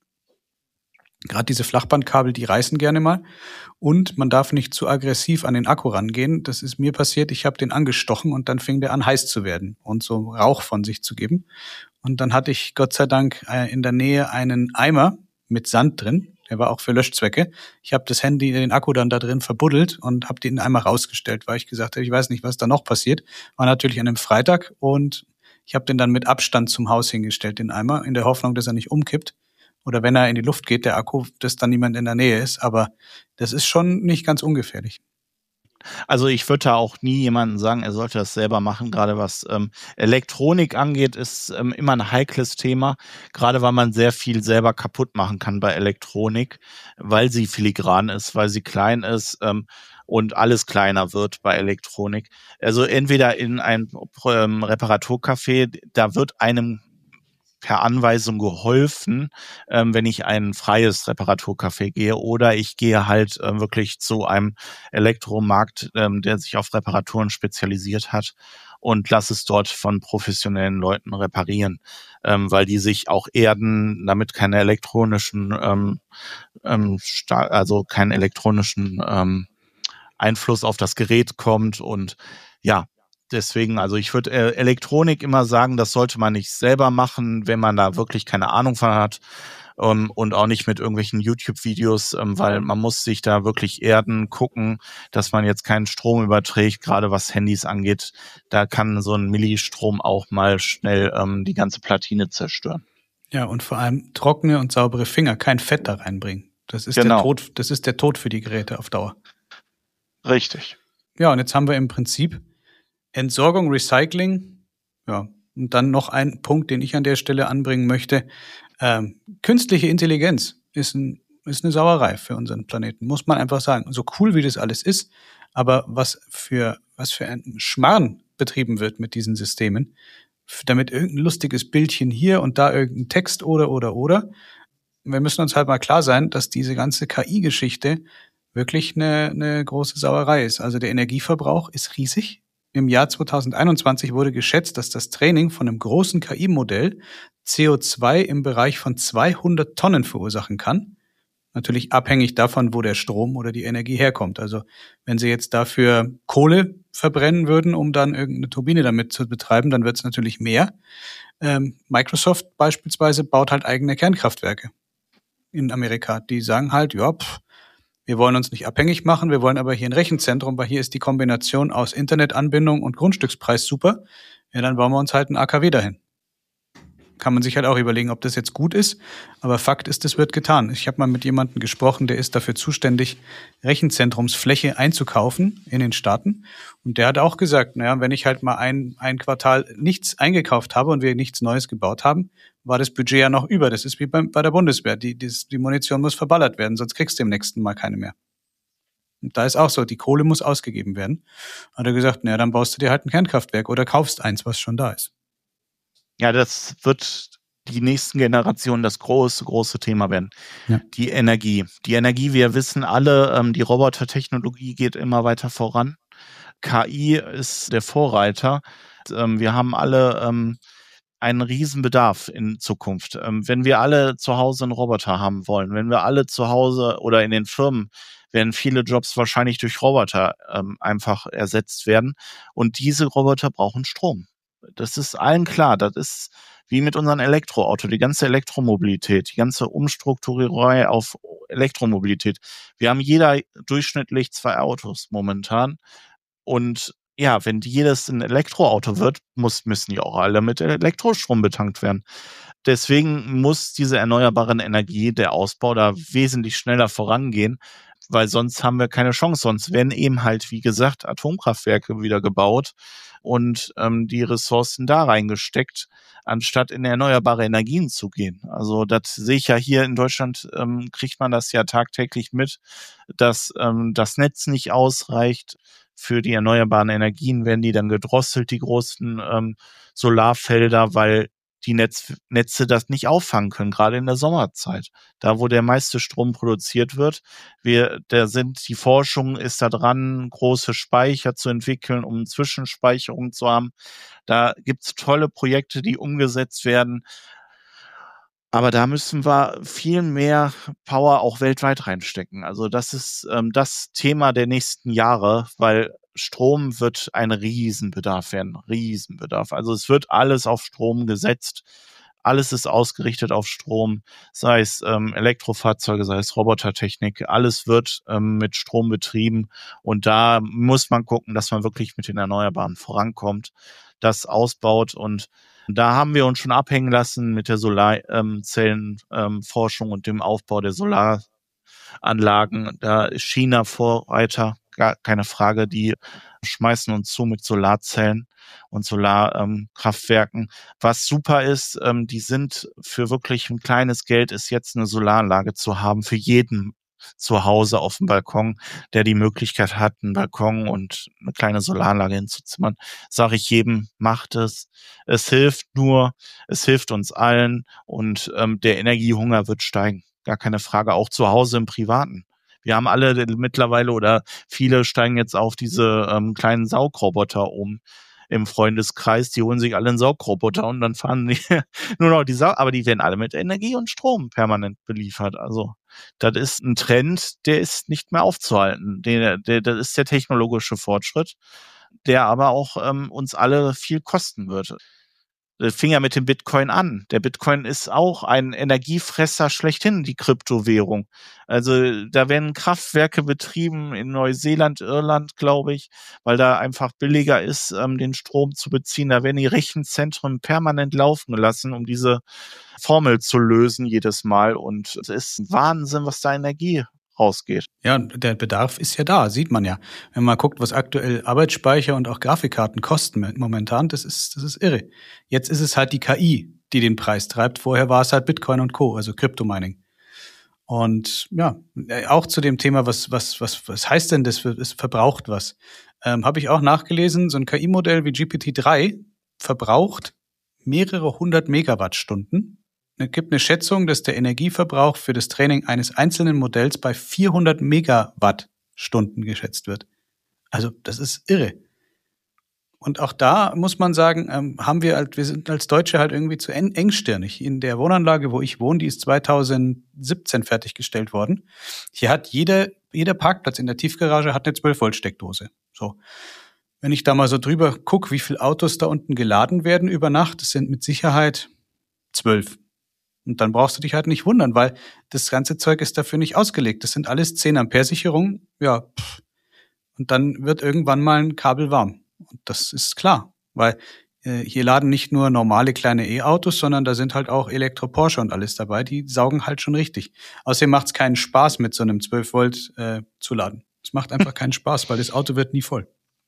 Gerade diese Flachbandkabel, die reißen gerne mal. Und man darf nicht zu aggressiv an den Akku rangehen. Das ist mir passiert. Ich habe den angestochen und dann fing der an, heiß zu werden und so Rauch von sich zu geben. Und dann hatte ich Gott sei Dank in der Nähe einen Eimer mit Sand drin. Der war auch für Löschzwecke. Ich habe das Handy, den Akku dann da drin verbuddelt und habe den einmal rausgestellt, weil ich gesagt habe, ich weiß nicht, was da noch passiert. War natürlich an einem Freitag und ich habe den dann mit Abstand zum Haus hingestellt, den Eimer, in der Hoffnung, dass er nicht umkippt. Oder wenn er in die Luft geht, der Akku, dass dann niemand in der Nähe ist. Aber das ist schon nicht ganz ungefährlich. Also ich würde da auch nie jemandem sagen, er sollte das selber machen. Gerade was Elektronik angeht, ist immer ein heikles Thema. Gerade weil man sehr viel selber kaputt machen kann bei Elektronik, weil sie filigran ist, weil sie klein ist und alles kleiner wird bei Elektronik. Also entweder in einem Reparaturcafé, da wird einem per Anweisung geholfen, wenn ich ein freies Reparaturcafé gehe, oder ich gehe halt wirklich zu einem Elektromarkt, der sich auf Reparaturen spezialisiert hat, und lasse es dort von professionellen Leuten reparieren, weil die sich auch erden, damit keine elektronischen Einfluss auf das Gerät kommt. Und ja, Deswegen, also ich würde Elektronik immer sagen, das sollte man nicht selber machen, wenn man da wirklich keine Ahnung von hat. Und auch nicht mit irgendwelchen YouTube-Videos, weil man muss sich da wirklich erden, gucken, dass man jetzt keinen Strom überträgt, gerade was Handys angeht. Da kann so ein Millistrom auch mal schnell die ganze Platine zerstören. Ja, und vor allem trockene und saubere Finger, kein Fett da reinbringen. Das ist der Tod, das ist der Tod für die Geräte auf Dauer. Richtig. Ja, und jetzt haben wir im Prinzip Entsorgung, Recycling, ja, und dann noch ein Punkt, den ich an der Stelle anbringen möchte. Künstliche Intelligenz ist eine Sauerei für unseren Planeten, muss man einfach sagen. So cool wie das alles ist, aber was für ein Schmarrn betrieben wird mit diesen Systemen, damit irgendein lustiges Bildchen hier und da irgendein Text oder. Wir müssen uns halt mal klar sein, dass diese ganze KI-Geschichte wirklich eine große Sauerei ist. Also der Energieverbrauch ist riesig. Im Jahr 2021 wurde geschätzt, dass das Training von einem großen KI-Modell CO2 im Bereich von 200 Tonnen verursachen kann. Natürlich abhängig davon, wo der Strom oder die Energie herkommt. Also wenn Sie jetzt dafür Kohle verbrennen würden, um dann irgendeine Turbine damit zu betreiben, dann wird es natürlich mehr. Microsoft beispielsweise baut halt eigene Kernkraftwerke in Amerika. Die sagen halt, ja, wir wollen uns nicht abhängig machen, wir wollen aber hier ein Rechenzentrum, weil hier ist die Kombination aus Internetanbindung und Grundstückspreis super. Ja, dann bauen wir uns halt ein AKW dahin. Kann man sich halt auch überlegen, ob das jetzt gut ist. Aber Fakt ist, es wird getan. Ich habe mal mit jemandem gesprochen, der ist dafür zuständig, Rechenzentrumsfläche einzukaufen in den Staaten. Und der hat auch gesagt, naja, wenn ich halt mal ein Quartal nichts eingekauft habe und wir nichts Neues gebaut haben, war das Budget ja noch über. Das ist wie bei der Bundeswehr. Die Munition muss verballert werden, sonst kriegst du im nächsten Mal keine mehr. Und da ist auch so, die Kohle muss ausgegeben werden. Hat er gesagt, naja, dann baust du dir halt ein Kernkraftwerk oder kaufst eins, was schon da ist. Ja, das wird die nächsten Generationen das große Thema werden. Ja. Die Energie, wir wissen alle, die Robotertechnologie geht immer weiter voran. KI ist der Vorreiter. Wir haben alle einen Riesenbedarf in Zukunft. Wenn wir alle zu Hause einen Roboter haben wollen, wenn wir alle zu Hause oder in den Firmen, werden viele Jobs wahrscheinlich durch Roboter einfach ersetzt werden. Und diese Roboter brauchen Strom. Das ist allen klar. Das ist wie mit unserem Elektroauto, die ganze Elektromobilität, die ganze Umstrukturierung auf Elektromobilität. Wir haben jeder durchschnittlich 2 Autos momentan. Und ja, wenn jedes ein Elektroauto wird, müssen die auch alle mit Elektrostrom betankt werden. Deswegen muss diese erneuerbaren Energie, der Ausbau da wesentlich schneller vorangehen, weil sonst haben wir keine Chance. Sonst werden eben halt, wie gesagt, Atomkraftwerke wieder gebaut und die Ressourcen da reingesteckt, anstatt in erneuerbare Energien zu gehen. Also das sehe ich ja hier in Deutschland, kriegt man das ja tagtäglich mit, dass das Netz nicht ausreicht. Für die erneuerbaren Energien werden die dann gedrosselt, die großen Solarfelder, weil die Netze das nicht auffangen können, gerade in der Sommerzeit. Da, wo der meiste Strom produziert wird, die Forschung ist da dran, große Speicher zu entwickeln, um Zwischenspeicherung zu haben. Da gibt's tolle Projekte, die umgesetzt werden. Aber da müssen wir viel mehr Power auch weltweit reinstecken. Also das ist das Thema der nächsten Jahre, weil Strom wird ein Riesenbedarf werden. Riesenbedarf. Also es wird alles auf Strom gesetzt. Alles ist ausgerichtet auf Strom, sei es Elektrofahrzeuge, sei es Robotertechnik. Alles wird mit Strom betrieben. Und da muss man gucken, dass man wirklich mit den Erneuerbaren vorankommt, das ausbaut. Und da haben wir uns schon abhängen lassen mit der Solarzellenforschung und dem Aufbau der Solaranlagen. Da ist China Vorreiter, gar keine Frage. Die schmeißen uns zu mit Solarzellen und Solarkraftwerken. Was super ist, die sind für wirklich ein kleines Geld, ist jetzt eine Solaranlage zu haben für jeden zu Hause auf dem Balkon, der die Möglichkeit hat, einen Balkon und eine kleine Solaranlage hinzuzimmern. Sage ich jedem, macht es. Es hilft uns allen und der Energiehunger wird steigen. Gar keine Frage, auch zu Hause im Privaten. Wir haben alle mittlerweile oder viele steigen jetzt auf diese kleinen Saugroboter um im Freundeskreis. Die holen sich alle einen Saugroboter und dann fahren die nur noch aber die werden alle mit Energie und Strom permanent beliefert. Also das ist ein Trend, der ist nicht mehr aufzuhalten. Das ist der technologische Fortschritt. der aber auch uns alle viel kosten wird. Das fing ja mit dem Bitcoin an. Der Bitcoin ist auch ein Energiefresser schlechthin, die Kryptowährung. Also da werden Kraftwerke betrieben in Neuseeland, Irland, glaube ich, weil da einfach billiger ist, den Strom zu beziehen. Da werden die Rechenzentren permanent laufen gelassen, um diese Formel zu lösen jedes Mal. Und es ist Wahnsinn, was da Energie rausgeht. Ja, der Bedarf ist ja da, sieht man ja. Wenn man guckt, was aktuell Arbeitsspeicher und auch Grafikkarten kosten momentan, das ist irre. Jetzt ist es halt die KI, die den Preis treibt. Vorher war es halt Bitcoin und Co., also Crypto-Mining. Und ja, auch zu dem Thema, was heißt denn das, es verbraucht was? Habe ich auch nachgelesen, so ein KI-Modell wie GPT-3 verbraucht mehrere 100 Megawattstunden. Es gibt eine Schätzung, dass der Energieverbrauch für das Training eines einzelnen Modells bei 400 Megawattstunden geschätzt wird. Also das ist irre. Und auch da muss man sagen, wir sind als Deutsche halt irgendwie zu engstirnig. In der Wohnanlage, wo ich wohne, die ist 2017 fertiggestellt worden. Hier hat jeder Parkplatz in der Tiefgarage hat eine 12-Volt-Steckdose. So. Wenn ich da mal so drüber gucke, wie viele Autos da unten geladen werden über Nacht, das sind mit Sicherheit 12. Und dann brauchst du dich halt nicht wundern, weil das ganze Zeug ist dafür nicht ausgelegt. Das sind alles 10-Ampere-Sicherungen. Ja, und dann wird irgendwann mal ein Kabel warm. Und das ist klar, weil hier laden nicht nur normale kleine E-Autos, sondern da sind halt auch Elektro-Porsche und alles dabei. Die saugen halt schon richtig. Außerdem macht es keinen Spaß, mit so einem 12-Volt zu laden. Es macht einfach keinen Spaß, weil das Auto wird nie voll.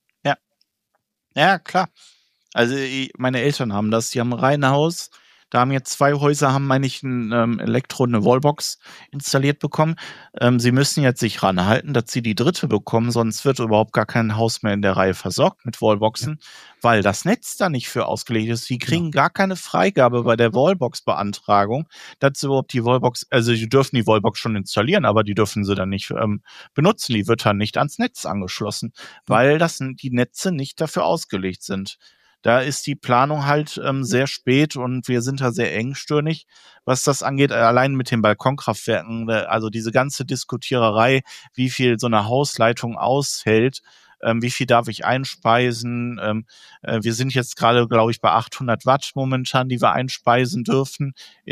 Ja, klar. Also meine Eltern haben das. Die haben ein Reihenhaus. Da haben jetzt 2 Häuser, meine ich, eine eine Wallbox installiert bekommen. Sie müssen jetzt sich ranhalten, dass sie die 3. bekommen, sonst wird überhaupt gar kein Haus mehr in der Reihe versorgt mit Wallboxen, weil das Netz da nicht für ausgelegt ist. Sie kriegen gar keine Freigabe bei der Wallbox-Beantragung, dass sie überhaupt die Wallbox, also sie dürfen die Wallbox schon installieren, aber die dürfen sie dann nicht benutzen. Die wird dann nicht ans Netz angeschlossen, weil die Netze nicht dafür ausgelegt sind. Da ist die Planung halt sehr spät und wir sind da sehr engstirnig, was das angeht. Allein mit den Balkonkraftwerken, also diese ganze Diskutiererei, wie viel so eine Hausleitung aushält, wie viel darf ich einspeisen. Wir sind jetzt gerade, glaube ich, bei 800 Watt momentan, die wir einspeisen dürfen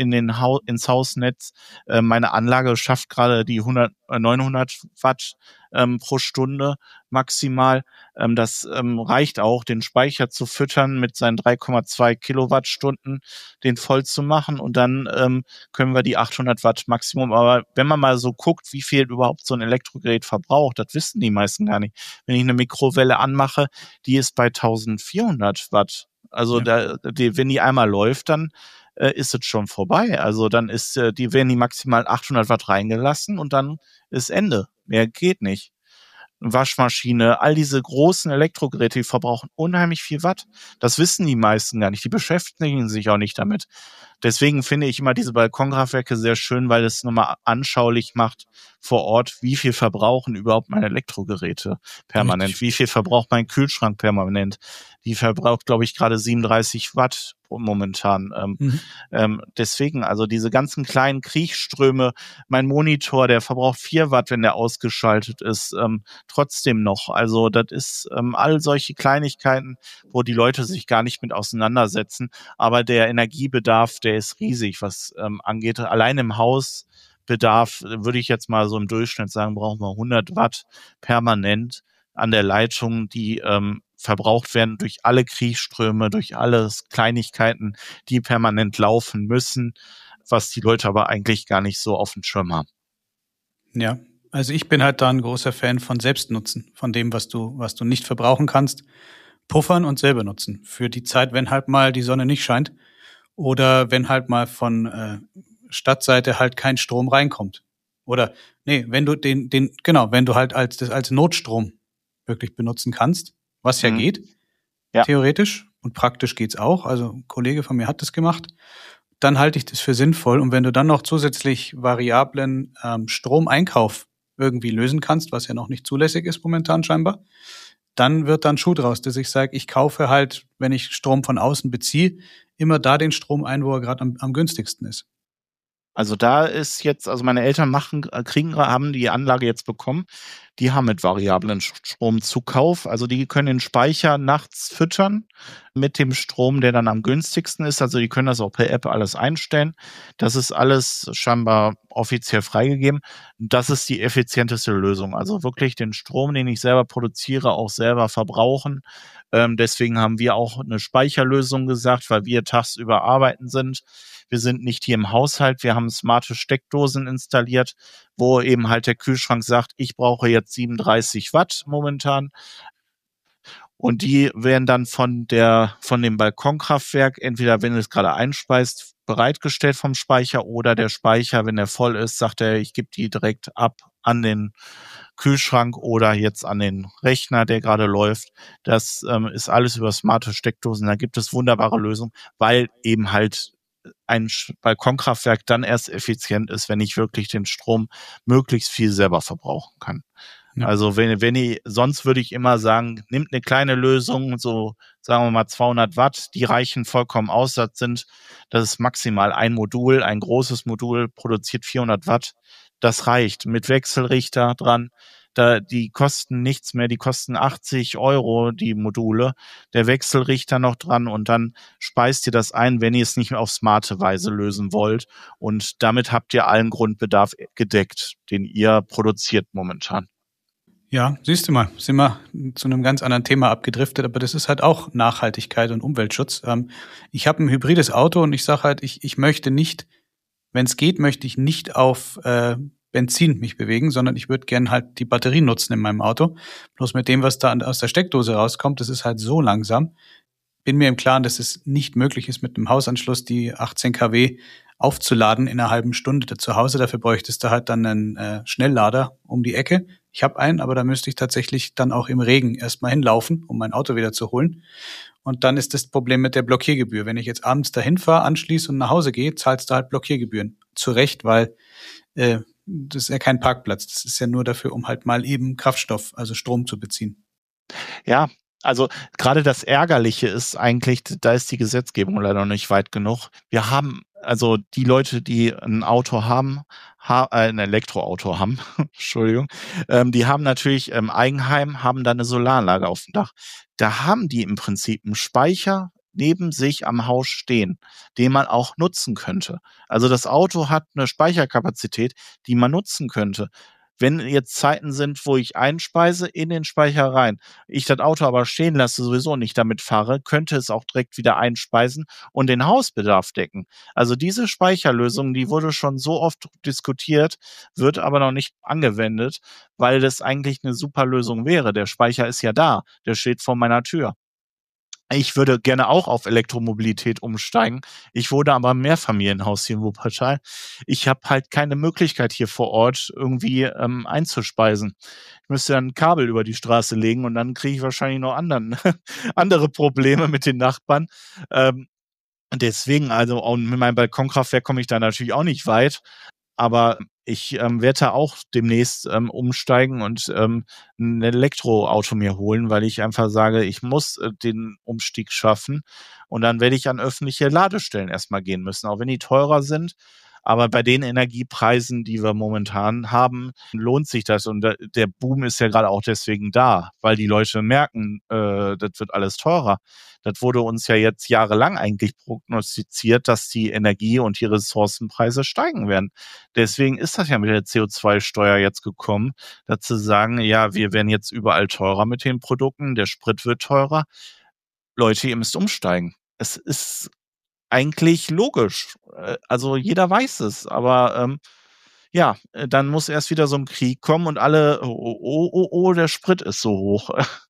ins Hausnetz. Meine Anlage schafft gerade die 900 Watt pro Stunde maximal. Das reicht auch, den Speicher zu füttern mit seinen 3,2 Kilowattstunden, den voll zu machen und dann können wir die 800 Watt Maximum. Aber wenn man mal so guckt, wie viel überhaupt so ein Elektrogerät verbraucht, das wissen die meisten gar nicht. Wenn ich eine Mikrowelle anmache, die ist bei 1400 Watt. Also wenn die einmal läuft, dann ist es schon vorbei. Also dann werden die maximal 800 Watt reingelassen und dann ist Ende. Mehr geht nicht. Waschmaschine, all diese großen Elektrogeräte, die verbrauchen unheimlich viel Watt. Das wissen die meisten gar nicht. Die beschäftigen sich auch nicht damit. Deswegen finde ich immer diese Balkonkraftwerke sehr schön, weil es nochmal anschaulich macht vor Ort, wie viel verbrauchen überhaupt meine Elektrogeräte permanent. Richtig. Wie viel verbraucht mein Kühlschrank permanent. Die verbraucht, glaube ich, gerade 37 Watt momentan. Deswegen, also diese ganzen kleinen Kriechströme, mein Monitor, der verbraucht 4 Watt, wenn der ausgeschaltet ist, trotzdem noch. Also das ist all solche Kleinigkeiten, wo die Leute sich gar nicht mit auseinandersetzen. Aber der Energiebedarf, der ist riesig, was angeht. Allein im Hausbedarf würde ich jetzt mal so im Durchschnitt sagen, brauchen wir 100 Watt permanent an der Leitung, die verbraucht werden durch alle Kriechströme, durch alle Kleinigkeiten, die permanent laufen müssen, was die Leute aber eigentlich gar nicht so auf dem Schirm haben. Ja, also ich bin halt da ein großer Fan von Selbstnutzen, von dem, was du nicht verbrauchen kannst, puffern und selber nutzen. Für die Zeit, wenn halt mal die Sonne nicht scheint oder wenn halt mal von Stadtseite halt kein Strom reinkommt. Oder wenn du wenn du halt als Notstrom wirklich benutzen kannst, was ja geht, theoretisch und praktisch geht's auch. Also ein Kollege von mir hat das gemacht. Dann halte ich das für sinnvoll. Und wenn du dann noch zusätzlich variablen Stromeinkauf irgendwie lösen kannst, was ja noch nicht zulässig ist momentan scheinbar, dann wird dann Schuh draus, dass ich sage, ich kaufe halt, wenn ich Strom von außen beziehe, immer da den Strom ein, wo er gerade am günstigsten ist. Also da ist jetzt, also meine Eltern haben die Anlage jetzt bekommen. die haben mit variablen Stromzukauf. Also die können den Speicher nachts füttern mit dem Strom, der dann am günstigsten ist. Also die können das auch per App alles einstellen. Das ist alles scheinbar offiziell freigegeben. Das ist die effizienteste Lösung. Also wirklich den Strom, den ich selber produziere, auch selber verbrauchen. Deswegen haben wir auch eine Speicherlösung gesagt, weil wir tagsüber arbeiten sind. Wir sind nicht hier im Haushalt. Wir haben smarte Steckdosen installiert, wo eben halt der Kühlschrank sagt, ich brauche jetzt 37 Watt momentan. Und die werden dann von dem Balkonkraftwerk, entweder wenn es gerade einspeist, bereitgestellt vom Speicher, oder der Speicher, wenn er voll ist, sagt er, ich gebe die direkt ab an den Kühlschrank oder jetzt an den Rechner, der gerade läuft. Das ist alles über smarte Steckdosen. Da gibt es wunderbare Lösungen, weil eben halt ein Balkonkraftwerk dann erst effizient ist, wenn ich wirklich den Strom möglichst viel selber verbrauchen kann. Ja. Also sonst würde ich immer sagen, nimmt eine kleine Lösung, so sagen wir mal 200 Watt, die reichen vollkommen aus. Das ist maximal ein Modul, ein großes Modul produziert 400 Watt. Das reicht mit Wechselrichter dran. Die kosten nichts mehr, die kosten 80 €, die Module, der Wechselrichter noch dran, und dann speist ihr das ein, wenn ihr es nicht mehr auf smarte Weise lösen wollt. Und damit habt ihr allen Grundbedarf gedeckt, den ihr produziert momentan. Ja, siehst du mal, sind wir zu einem ganz anderen Thema abgedriftet, aber das ist halt auch Nachhaltigkeit und Umweltschutz. Ich habe ein hybrides Auto und ich sage halt, ich möchte nicht, wenn es geht, möchte ich nicht auf Benzin mich bewegen, sondern ich würde gern halt die Batterie nutzen in meinem Auto. Bloß mit dem, was da aus der Steckdose rauskommt, das ist halt so langsam. Bin mir im Klaren, dass es nicht möglich ist, mit einem Hausanschluss die 18 kW aufzuladen in einer halben Stunde zu Hause. Dafür bräuchtest du halt dann einen Schnelllader um die Ecke. Ich habe einen, aber da müsste ich tatsächlich dann auch im Regen erstmal hinlaufen, um mein Auto wieder zu holen. Und dann ist das Problem mit der Blockiergebühr. Wenn ich jetzt abends dahin fahre, anschließe und nach Hause gehe, zahlst du halt Blockiergebühren. Zu Recht, weil das ist ja kein Parkplatz. Das ist ja nur dafür, um halt mal eben Kraftstoff, also Strom zu beziehen. Ja, also gerade das Ärgerliche ist eigentlich, da ist die Gesetzgebung leider noch nicht weit genug. Wir haben also die Leute, die ein Auto haben, ein Elektroauto haben, Entschuldigung, die haben natürlich im Eigenheim, haben da eine Solaranlage auf dem Dach. Da haben die im Prinzip einen Speicher neben sich am Haus stehen, den man auch nutzen könnte. Also das Auto hat eine Speicherkapazität, die man nutzen könnte. Wenn jetzt Zeiten sind, wo ich einspeise in den Speicher rein, ich das Auto aber stehen lasse, sowieso nicht damit fahre, könnte es auch direkt wieder einspeisen und den Hausbedarf decken. Also diese Speicherlösung, die wurde schon so oft diskutiert, wird aber noch nicht angewendet, weil das eigentlich eine super Lösung wäre. Der Speicher ist ja da, der steht vor meiner Tür. Ich würde gerne auch auf Elektromobilität umsteigen. Ich wohne aber im Mehrfamilienhaus hier in Wuppertal. Ich habe halt keine Möglichkeit hier vor Ort irgendwie einzuspeisen. Ich müsste dann ein Kabel über die Straße legen und dann kriege ich wahrscheinlich noch andere Probleme mit den Nachbarn. Deswegen, also auch mit meinem Balkonkraftwerk komme ich da natürlich auch nicht weit. Aber ich werde da auch demnächst umsteigen und ein Elektroauto mir holen, weil ich einfach sage, ich muss den Umstieg schaffen. Und dann werde ich an öffentliche Ladestellen erstmal gehen müssen, auch wenn die teurer sind. Aber bei den Energiepreisen, die wir momentan haben, lohnt sich das. Und der Boom ist ja gerade auch deswegen da, weil die Leute merken, das wird alles teurer. Das wurde uns ja jetzt jahrelang eigentlich prognostiziert, dass die Energie- und die Ressourcenpreise steigen werden. Deswegen ist das ja mit der CO2-Steuer jetzt gekommen, dazu sagen, ja, wir werden jetzt überall teurer mit den Produkten, der Sprit wird teurer. Leute, ihr müsst umsteigen. Es ist eigentlich logisch. Also jeder weiß es, aber ja, dann muss erst wieder so ein Krieg kommen und alle, der Sprit ist so hoch.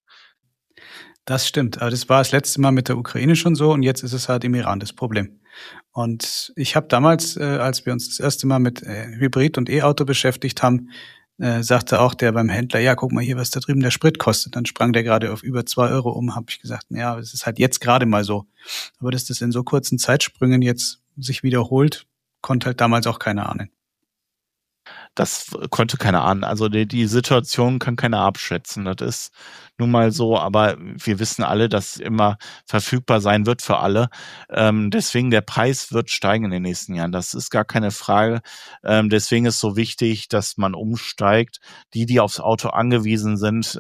Das stimmt, aber das war das letzte Mal mit der Ukraine schon so und jetzt ist es halt im Iran das Problem. Und ich habe damals, als wir uns das erste Mal mit Hybrid- und E-Auto beschäftigt haben, sagte auch der beim Händler, ja, guck mal hier, was da drüben der Sprit kostet. Dann sprang der gerade auf über 2 € um, habe ich gesagt, ja, es ist halt jetzt gerade mal so. Aber dass das in so kurzen Zeitsprüngen jetzt sich wiederholt, konnte halt damals auch keiner ahnen. das konnte keiner ahnen. Also die Situation kann keiner abschätzen. Das ist nun mal so, aber wir wissen alle, dass es immer verfügbar sein wird für alle. Deswegen der Preis wird steigen in den nächsten Jahren. Das ist gar keine Frage. Deswegen ist so wichtig, dass man umsteigt. Die aufs Auto angewiesen sind,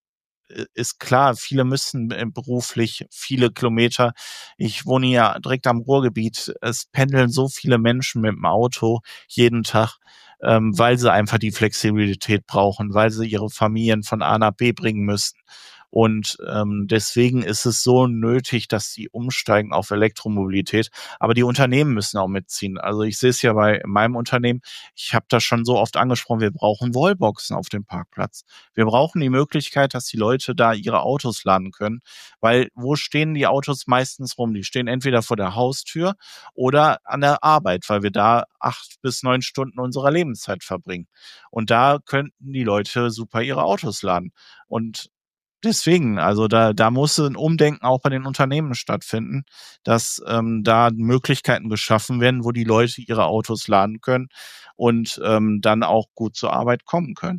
ist klar, viele müssen beruflich viele Kilometer. Ich wohne ja direkt am Ruhrgebiet. Es pendeln so viele Menschen mit dem Auto jeden Tag, weil sie einfach die Flexibilität brauchen, weil sie ihre Familien von A nach B bringen müssen. Und deswegen ist es so nötig, dass sie umsteigen auf Elektromobilität. Aber die Unternehmen müssen auch mitziehen. Also ich sehe es ja bei meinem Unternehmen. Ich habe das schon so oft angesprochen, wir brauchen Wallboxen auf dem Parkplatz. Wir brauchen die Möglichkeit, dass die Leute da ihre Autos laden können. Weil wo stehen die Autos meistens rum? Die stehen entweder vor der Haustür oder an der Arbeit, weil wir da 8 bis 9 Stunden unserer Lebenszeit verbringen. Und da könnten die Leute super ihre Autos laden. Und deswegen, also da muss ein Umdenken auch bei den Unternehmen stattfinden, dass da Möglichkeiten geschaffen werden, wo die Leute ihre Autos laden können und dann auch gut zur Arbeit kommen können.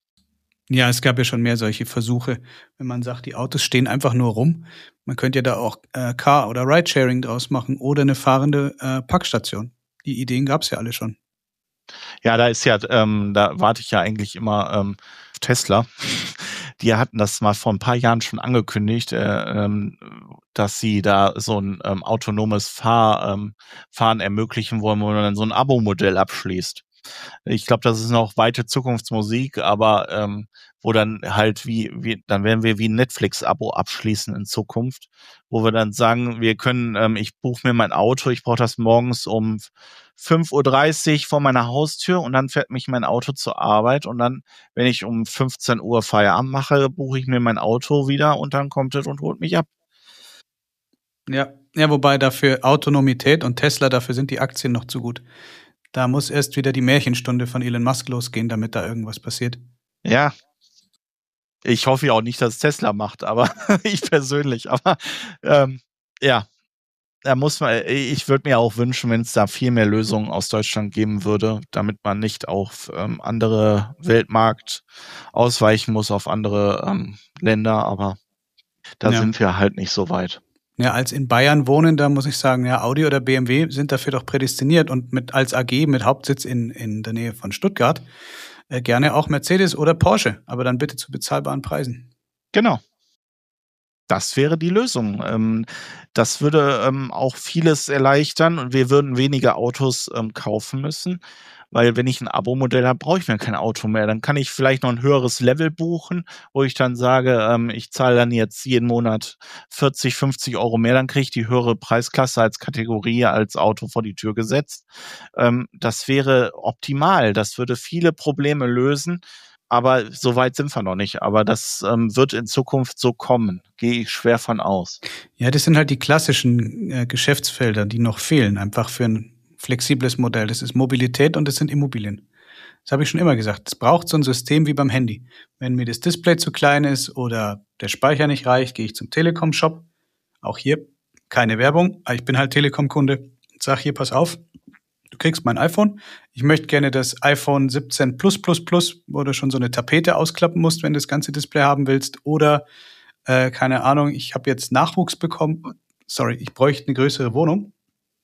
Ja, es gab ja schon mehr solche Versuche, wenn man sagt, die Autos stehen einfach nur rum. Man könnte ja da auch Car- oder Ridesharing draus machen oder eine fahrende Packstation. Die Ideen gab es ja alle schon. Ja, da warte ich ja eigentlich immer auf Tesla. Die hatten das mal vor ein paar Jahren schon angekündigt, dass sie da so ein autonomes Fahren ermöglichen wollen, wo man dann so ein Abo-Modell abschließt. Ich glaube, das ist noch weite Zukunftsmusik, aber wo dann halt dann werden wir wie ein Netflix-Abo abschließen in Zukunft, wo wir dann sagen, wir können, ich buche mir mein Auto, ich brauche das morgens um 5:30 Uhr vor meiner Haustür und dann fährt mich mein Auto zur Arbeit und dann, wenn ich um 15 Uhr Feierabend mache, buche ich mir mein Auto wieder und dann kommt es und holt mich ab. Ja, wobei dafür Autonomität und Tesla, dafür sind die Aktien noch zu gut. Da muss erst wieder die Märchenstunde von Elon Musk losgehen, damit da irgendwas passiert. Ja. Ich hoffe ja auch nicht, dass Tesla macht, aber ich persönlich. Aber ja, ich würde mir auch wünschen, wenn es da viel mehr Lösungen aus Deutschland geben würde, damit man nicht auf andere Weltmarkt ausweichen muss, auf andere Länder, aber da sind wir halt nicht so weit. Ja, als in Bayern wohnen, da muss ich sagen, ja, Audi oder BMW sind dafür doch prädestiniert und als AG mit Hauptsitz in der Nähe von Stuttgart gerne auch Mercedes oder Porsche, aber dann bitte zu bezahlbaren Preisen. Genau. Das wäre die Lösung. Das würde auch vieles erleichtern und wir würden weniger Autos kaufen müssen, weil wenn ich ein Abo-Modell habe, brauche ich mir kein Auto mehr. Dann kann ich vielleicht noch ein höheres Level buchen, wo ich dann sage, ich zahle dann jetzt jeden Monat 40, 50 Euro mehr, dann kriege ich die höhere Preisklasse als Kategorie, als Auto vor die Tür gesetzt. Das wäre optimal. Das würde viele Probleme lösen. Aber so weit sind wir noch nicht. Aber das wird in Zukunft so kommen. Gehe ich schwer von aus. Ja, das sind halt die klassischen Geschäftsfelder, die noch fehlen, einfach für ein flexibles Modell. Das ist Mobilität und das sind Immobilien. Das habe ich schon immer gesagt. Es braucht so ein System wie beim Handy. Wenn mir das Display zu klein ist oder der Speicher nicht reicht, gehe ich zum Telekom-Shop. Auch hier keine Werbung. Ich bin halt Telekom-Kunde. Sag hier, pass auf. Du kriegst mein iPhone. Ich möchte gerne das iPhone 17 Plus, wo du schon so eine Tapete ausklappen musst, wenn du das ganze Display haben willst. Oder, keine Ahnung, ich habe jetzt Nachwuchs bekommen. Sorry, ich bräuchte eine größere Wohnung.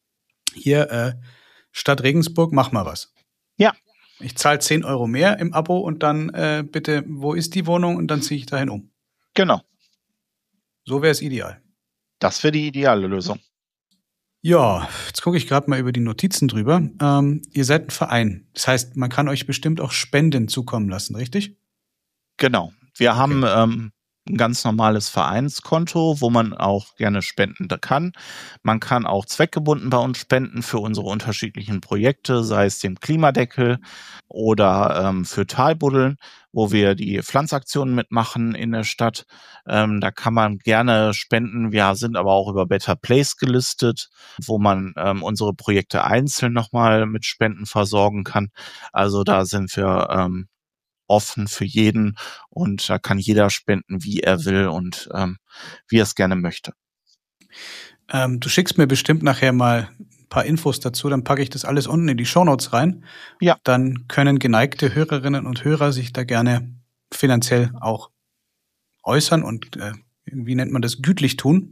Hier, Stadt Regensburg, mach mal was. Ja. Ich zahle 10 Euro mehr im Abo und dann bitte, wo ist die Wohnung? Und dann ziehe ich dahin um. Genau. So wäre es ideal. Das wäre die ideale Lösung. Ja, jetzt gucke ich gerade mal über die Notizen drüber. Ihr seid ein Verein. Das heißt, man kann euch bestimmt auch Spenden zukommen lassen, richtig? Genau. Wir haben ein ganz normales Vereinskonto, wo man auch gerne spenden kann. Man kann auch zweckgebunden bei uns spenden für unsere unterschiedlichen Projekte, sei es dem Klimadeckel oder für Talbuddeln, wo wir die Pflanzaktionen mitmachen in der Stadt. Da kann man gerne spenden. Wir sind aber auch über Better Place gelistet, wo man unsere Projekte einzeln nochmal mit Spenden versorgen kann. Also da sind wir offen für jeden und da kann jeder spenden, wie er will und wie er es gerne möchte. Du schickst mir bestimmt nachher mal paar Infos dazu, dann packe ich das alles unten in die Shownotes rein. Ja. Dann können geneigte Hörerinnen und Hörer sich da gerne finanziell auch äußern und wie nennt man das, gütlich tun.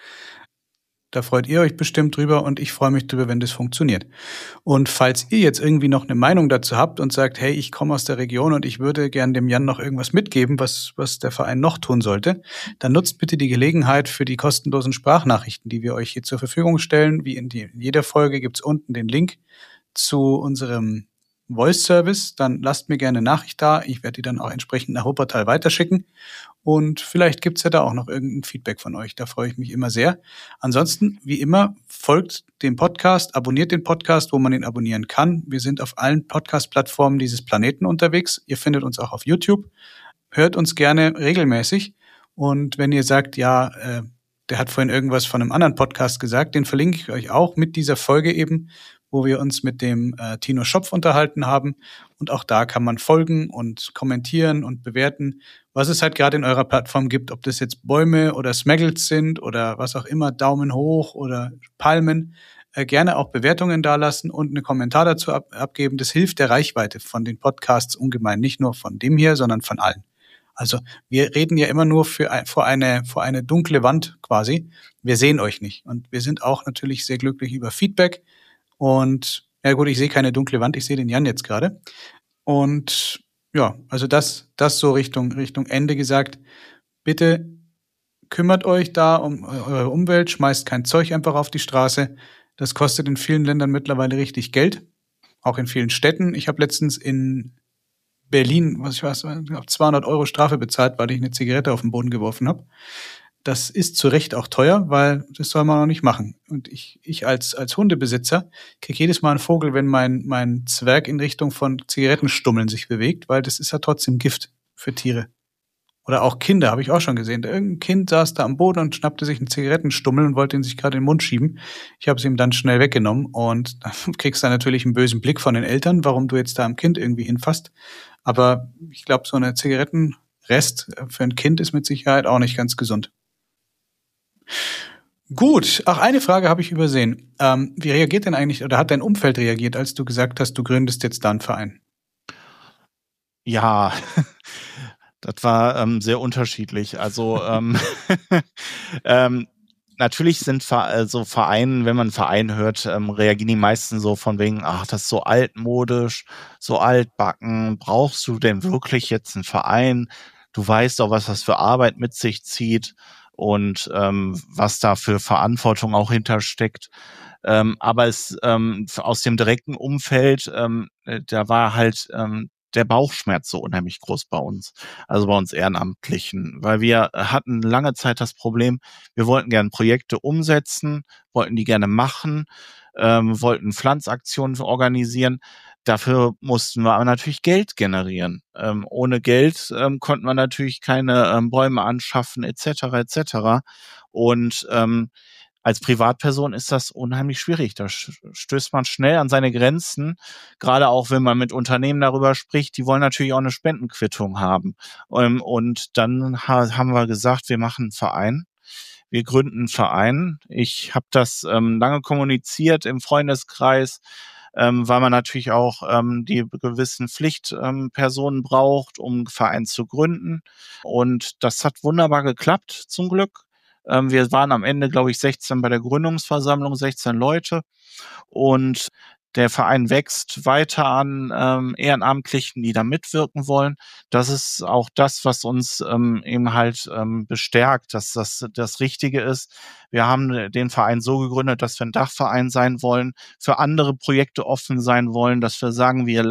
Da freut ihr euch bestimmt drüber und ich freue mich drüber, wenn das funktioniert. Und falls ihr jetzt irgendwie noch eine Meinung dazu habt und sagt, hey, ich komme aus der Region und ich würde gern dem Jan noch irgendwas mitgeben, was der Verein noch tun sollte, dann nutzt bitte die Gelegenheit für die kostenlosen Sprachnachrichten, die wir euch hier zur Verfügung stellen. Wie in jeder Folge gibt's unten den Link zu unserem Voice-Service. Dann lasst mir gerne eine Nachricht da. Ich werde die dann auch entsprechend nach Wuppertal weiterschicken. Und vielleicht gibt's ja da auch noch irgendein Feedback von euch. Da freue ich mich immer sehr. Ansonsten, wie immer, folgt dem Podcast, abonniert den Podcast, wo man ihn abonnieren kann. Wir sind auf allen Podcast-Plattformen dieses Planeten unterwegs. Ihr findet uns auch auf YouTube. Hört uns gerne regelmäßig. Und wenn ihr sagt, ja, der hat vorhin irgendwas von einem anderen Podcast gesagt, den verlinke ich euch auch mit dieser Folge eben, wo wir uns mit dem Tino Schopf unterhalten haben. Und auch da kann man folgen und kommentieren und bewerten, was es halt gerade in eurer Plattform gibt, ob das jetzt Bäume oder Smaggles sind oder was auch immer, Daumen hoch oder Palmen. Gerne auch Bewertungen dalassen und einen Kommentar dazu abgeben. Das hilft der Reichweite von den Podcasts ungemein, nicht nur von dem hier, sondern von allen. Also wir reden ja immer nur vor eine dunkle Wand quasi. Wir sehen euch nicht. Und wir sind auch natürlich sehr glücklich über Feedback. Und ja gut, ich sehe keine dunkle Wand, ich sehe den Jan jetzt gerade. Und ja, also das so Richtung Ende gesagt. Bitte kümmert euch da um eure Umwelt, schmeißt kein Zeug einfach auf die Straße. Das kostet in vielen Ländern mittlerweile richtig Geld, auch in vielen Städten. Ich habe letztens in Berlin, 200 € Strafe bezahlt, weil ich eine Zigarette auf den Boden geworfen habe. Das ist zu Recht auch teuer, weil das soll man auch nicht machen. Und ich als Hundebesitzer kriege jedes Mal einen Vogel, wenn mein Zwerg in Richtung von Zigarettenstummeln sich bewegt, weil das ist ja trotzdem Gift für Tiere. Oder auch Kinder, habe ich auch schon gesehen. Irgendein Kind saß da am Boden und schnappte sich einen Zigarettenstummel und wollte ihn sich gerade in den Mund schieben. Ich habe es ihm dann schnell weggenommen und dann kriegst du natürlich einen bösen Blick von den Eltern, warum du jetzt da am Kind irgendwie hinfasst. Aber ich glaube, so eine Zigarettenrest für ein Kind ist mit Sicherheit auch nicht ganz gesund. Gut, ach, eine Frage habe ich übersehen. Wie reagiert denn eigentlich, oder hat dein Umfeld reagiert, als du gesagt hast, du gründest jetzt da einen Verein? Ja, das war sehr unterschiedlich. Also natürlich sind so Vereine, wenn man einen Verein hört, reagieren die meisten so von wegen, ach, das ist so altmodisch, so altbacken. Brauchst du denn wirklich jetzt einen Verein? Du weißt auch, was das für Arbeit mit sich zieht und was da für Verantwortung auch hintersteckt. Aber es aus dem direkten Umfeld, da war halt der Bauchschmerz so unheimlich groß bei uns, also bei uns Ehrenamtlichen, weil wir hatten lange Zeit das Problem, wir wollten gerne Projekte umsetzen, wollten die gerne machen, wollten Pflanzaktionen organisieren. Dafür mussten wir aber natürlich Geld generieren. Ohne Geld konnten wir natürlich keine Bäume anschaffen, etc. etc. Und als Privatperson ist das unheimlich schwierig. Da stößt man schnell an seine Grenzen, gerade auch wenn man mit Unternehmen darüber spricht. Die wollen natürlich auch eine Spendenquittung haben. Und dann haben wir gesagt, wir machen einen Verein. Wir gründen einen Verein. Ich habe das lange kommuniziert im Freundeskreis, weil man natürlich auch die gewissen Pflichtpersonen braucht, um einen Verein zu gründen. Und das hat wunderbar geklappt, zum Glück. Wir waren am Ende, glaube ich, 16 bei der Gründungsversammlung, 16 Leute. Und der Verein wächst weiter an Ehrenamtlichen, die da mitwirken wollen. Das ist auch das, was uns eben halt bestärkt, dass das Richtige ist. Wir haben den Verein so gegründet, dass wir ein Dachverein sein wollen, für andere Projekte offen sein wollen, dass wir sagen, wir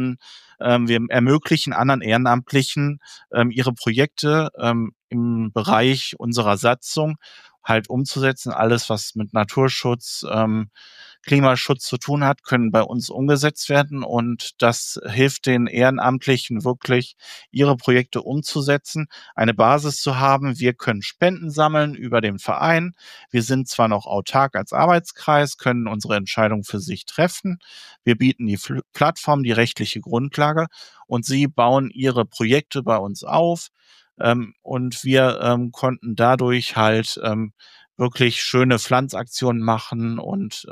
ermöglichen anderen Ehrenamtlichen ihre Projekte im Bereich unserer Satzung halt umzusetzen. Alles, was mit Naturschutz, Klimaschutz zu tun hat, können bei uns umgesetzt werden. Und das hilft den Ehrenamtlichen wirklich, ihre Projekte umzusetzen, eine Basis zu haben. Wir können Spenden sammeln über den Verein. Wir sind zwar noch autark als Arbeitskreis, können unsere Entscheidung für sich treffen. Wir bieten die Plattform, die rechtliche Grundlage, und sie bauen ihre Projekte bei uns auf. Und wir konnten dadurch halt wirklich schöne Pflanzaktionen machen und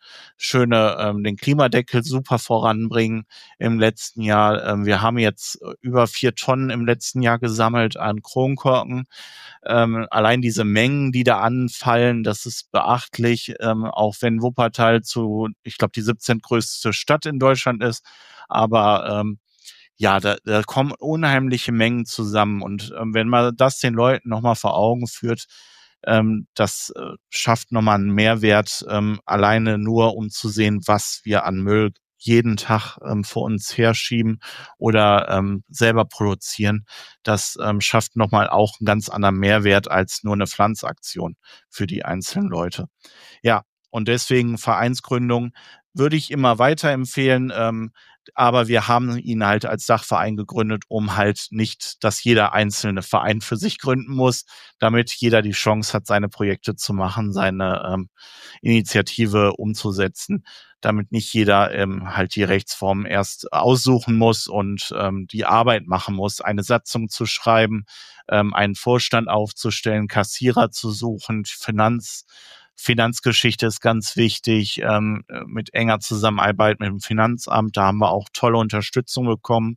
den Klimadeckel super voranbringen im letzten Jahr. Wir haben jetzt über 4 Tonnen im letzten Jahr gesammelt an Kronkorken. Allein diese Mengen, die da anfallen, das ist beachtlich, auch wenn Wuppertal ich glaube, die 17. größte Stadt in Deutschland ist. Aber ja, da kommen unheimliche Mengen zusammen. Und wenn man das den Leuten nochmal vor Augen führt, das schafft nochmal einen Mehrwert, alleine nur um zu sehen, was wir an Müll jeden Tag vor uns herschieben oder selber produzieren. Das schafft nochmal auch einen ganz anderen Mehrwert als nur eine Pflanzaktion für die einzelnen Leute. Ja, und deswegen Vereinsgründung würde ich immer weiterempfehlen, aber wir haben ihn halt als Dachverein gegründet, um halt nicht, dass jeder einzelne Verein für sich gründen muss, damit jeder die Chance hat, seine Projekte zu machen, seine Initiative umzusetzen, damit nicht jeder halt die Rechtsform erst aussuchen muss und die Arbeit machen muss, eine Satzung zu schreiben, einen Vorstand aufzustellen, Kassierer zu suchen, Finanzgeschichte ist ganz wichtig, mit enger Zusammenarbeit mit dem Finanzamt. Da haben wir auch tolle Unterstützung bekommen,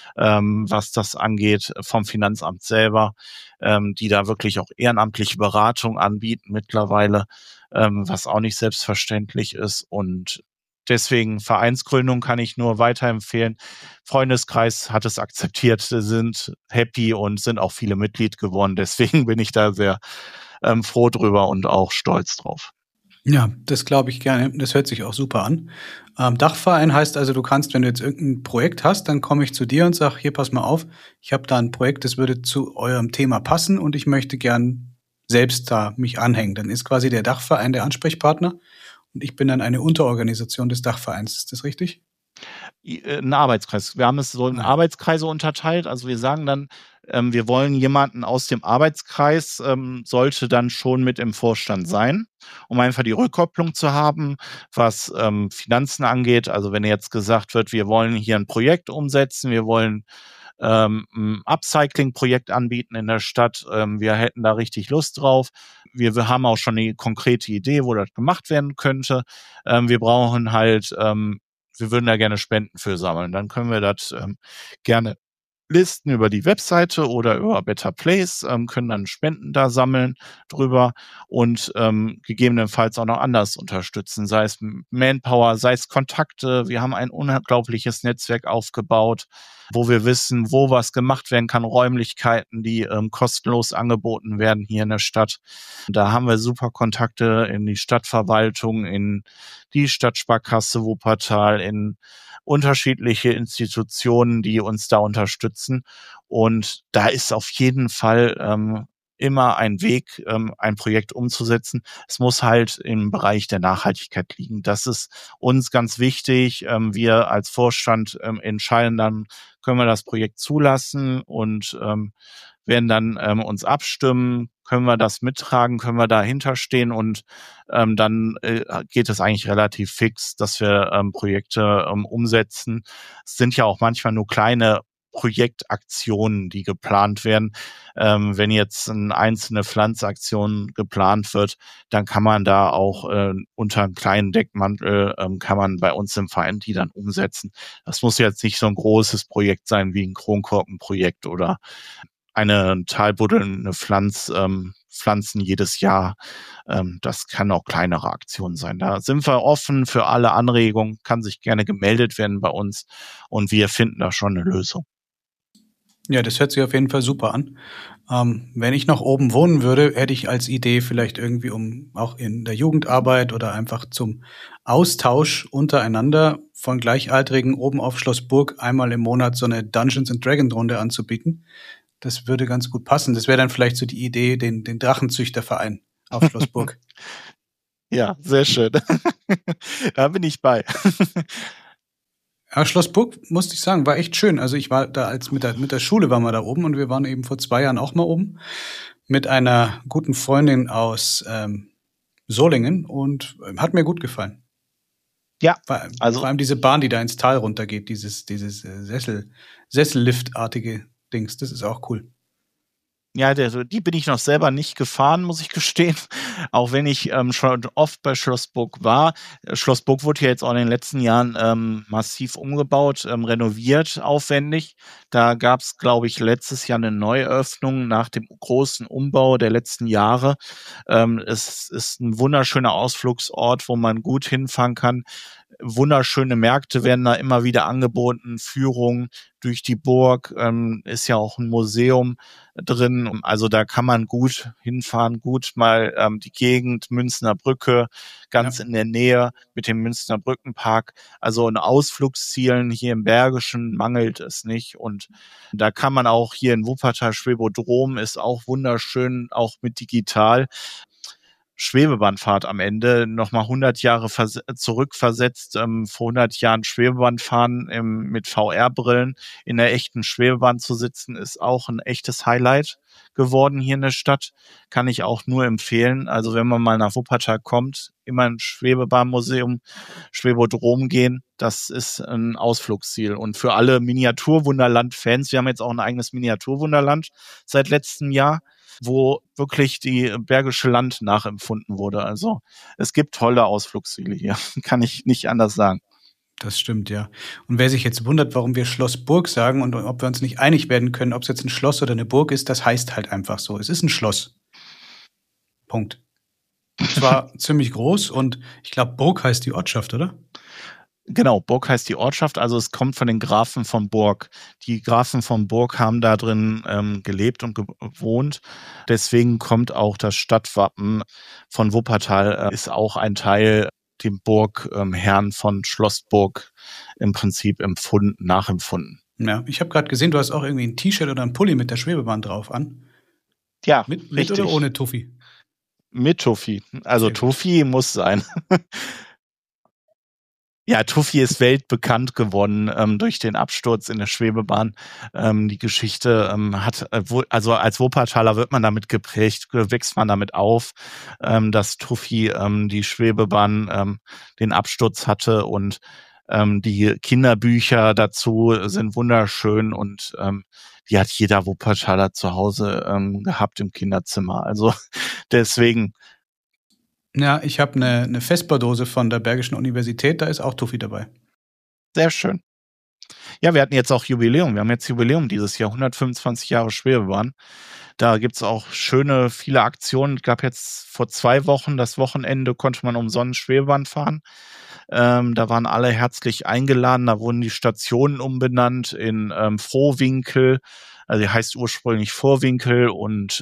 was das angeht, vom Finanzamt selber, die da wirklich auch ehrenamtliche Beratung anbieten mittlerweile, was auch nicht selbstverständlich ist. Und deswegen Vereinsgründung kann ich nur weiterempfehlen. Freundeskreis hat es akzeptiert, sind happy und sind auch viele Mitglied geworden. Deswegen bin ich da sehr froh drüber und auch stolz drauf. Ja, das glaube ich gerne. Das hört sich auch super an. Dachverein heißt also, du kannst, wenn du jetzt irgendein Projekt hast, dann komme ich zu dir und sage, hier, pass mal auf, ich habe da ein Projekt, das würde zu eurem Thema passen und ich möchte gern selbst da mich anhängen. Dann ist quasi der Dachverein der Ansprechpartner und ich bin dann eine Unterorganisation des Dachvereins. Ist das richtig? Ein Arbeitskreis. Wir haben es so in Arbeitskreise unterteilt. Also wir sagen dann, wir wollen jemanden aus dem Arbeitskreis, sollte dann schon mit im Vorstand sein, um einfach die Rückkopplung zu haben, was Finanzen angeht. Also wenn jetzt gesagt wird, wir wollen hier ein Projekt umsetzen, wir wollen ein Upcycling-Projekt anbieten in der Stadt, wir hätten da richtig Lust drauf. Wir haben auch schon eine konkrete Idee, wo das gemacht werden könnte. Wir brauchen halt wir würden da gerne Spenden für sammeln. Dann können wir das gerne listen über die Webseite oder über Better Place, können dann Spenden da sammeln drüber und gegebenenfalls auch noch anders unterstützen, sei es Manpower, sei es Kontakte. Wir haben ein unglaubliches Netzwerk aufgebaut, wo wir wissen, wo was gemacht werden kann, Räumlichkeiten, die kostenlos angeboten werden hier in der Stadt. Da haben wir super Kontakte in die Stadtverwaltung, in die Stadtsparkasse Wuppertal, in unterschiedliche Institutionen, die uns da unterstützen. Und da ist auf jeden Fall immer ein Weg, ein Projekt umzusetzen. Es muss halt im Bereich der Nachhaltigkeit liegen. Das ist uns ganz wichtig. Wir als Vorstand entscheiden dann, können wir das Projekt zulassen und werden dann uns abstimmen, können wir das mittragen, können wir dahinter stehen und dann geht es eigentlich relativ fix, dass wir Projekte umsetzen. Es sind ja auch manchmal nur kleine Projektaktionen, die geplant werden. Wenn jetzt eine einzelne Pflanzaktion geplant wird, dann kann man da auch unter einem kleinen Deckmantel, kann man bei uns im Verein die dann umsetzen. Das muss jetzt nicht so ein großes Projekt sein wie ein Kronkorkenprojekt oder eine talbuddelnde Pflanzen jedes Jahr. Das kann auch kleinere Aktionen sein. Da sind wir offen für alle Anregungen, kann sich gerne gemeldet werden bei uns und wir finden da schon eine Lösung. Ja, das hört sich auf jeden Fall super an. Wenn ich noch oben wohnen würde, hätte ich als Idee vielleicht irgendwie, um auch in der Jugendarbeit oder einfach zum Austausch untereinander von Gleichaltrigen oben auf Schloss Burg einmal im Monat so eine Dungeons and Dragons Runde anzubieten. Das würde ganz gut passen. Das wäre dann vielleicht so die Idee, den Drachenzüchterverein auf Schloss Burg. Ja, sehr schön. Da bin ich bei. Ja, Schloss Burg, musste ich sagen, war echt schön. Also ich war da mit der Schule waren wir da oben und wir waren eben vor 2 Jahren auch mal oben mit einer guten Freundin aus Solingen und hat mir gut gefallen. Ja, vor allem diese Bahn, die da ins Tal runtergeht, dieses Sesselliftartige Dings, das ist auch cool. Ja, die bin ich noch selber nicht gefahren, muss ich gestehen. Auch wenn ich schon oft bei Schlossburg war. Schlossburg wurde ja jetzt auch in den letzten Jahren massiv umgebaut, renoviert, aufwendig. Da gab es, glaube ich, letztes Jahr eine Neueröffnung nach dem großen Umbau der letzten Jahre. Es ist ein wunderschöner Ausflugsort, wo man gut hinfahren kann. Wunderschöne Märkte werden da immer wieder angeboten, Führungen durch die Burg, ist ja auch ein Museum drin. Also da kann man gut hinfahren, gut mal die Gegend, Münchner Brücke, ganz in der Nähe mit dem Münchner Brückenpark. Also an Ausflugszielen hier im Bergischen mangelt es nicht. Und da kann man auch hier in Wuppertal, Schwebodrom ist auch wunderschön, auch mit digital. Schwebebahnfahrt am Ende, nochmal 100 Jahre zurückversetzt, vor 100 Jahren Schwebebahn fahren mit VR-Brillen in der echten Schwebebahn zu sitzen, ist auch ein echtes Highlight geworden hier in der Stadt. Kann ich auch nur empfehlen. Also wenn man mal nach Wuppertal kommt, immer ein Schwebebahnmuseum, Schwebodrom gehen. Das ist ein Ausflugsziel. Und für alle Miniaturwunderland-Fans, wir haben jetzt auch ein eigenes Miniaturwunderland seit letztem Jahr, wo wirklich die Bergische Land nachempfunden wurde. Also es gibt tolle Ausflugsziele hier, kann ich nicht anders sagen. Das stimmt, ja. Und wer sich jetzt wundert, warum wir Schlossburg sagen und ob wir uns nicht einig werden können, ob es jetzt ein Schloss oder eine Burg ist, das heißt halt einfach so. Es ist ein Schloss. Punkt. Zwar ziemlich groß und ich glaube, Burg heißt die Ortschaft, oder? Genau, Burg heißt die Ortschaft, also es kommt von den Grafen von Burg. Die Grafen von Burg haben da drin gelebt und gewohnt. Deswegen kommt auch das Stadtwappen von Wuppertal, ist auch ein Teil dem Burgherrn von Schlossburg im Prinzip nachempfunden. Ja, ich habe gerade gesehen, du hast auch irgendwie ein T-Shirt oder ein Pulli mit der Schwebebahn drauf an. Ja, mit oder ohne Tuffi? Mit Tuffi. Also Tuffi muss sein. Ja, Tuffi ist weltbekannt geworden durch den Absturz in der Schwebebahn. Die Geschichte also als Wuppertaler wird man damit geprägt, wächst man damit auf, dass Tuffi die Schwebebahn den Absturz hatte und die Kinderbücher dazu sind wunderschön und die hat jeder Wuppertaler zu Hause gehabt im Kinderzimmer. Also deswegen. Ja, ich habe eine Vesper-Dose von der Bergischen Universität, da ist auch Tuffi dabei. Sehr schön. Ja, wir hatten jetzt auch Jubiläum. Wir haben jetzt Jubiläum dieses Jahr, 125 Jahre Schwebebahn. Da gibt's auch viele Aktionen. Es gab jetzt vor 2 Wochen, das Wochenende, konnte man umsonst Schwebebahn fahren. Da waren alle herzlich eingeladen. Da wurden die Stationen umbenannt in Frohwinkel. Also die heißt ursprünglich Vorwinkel und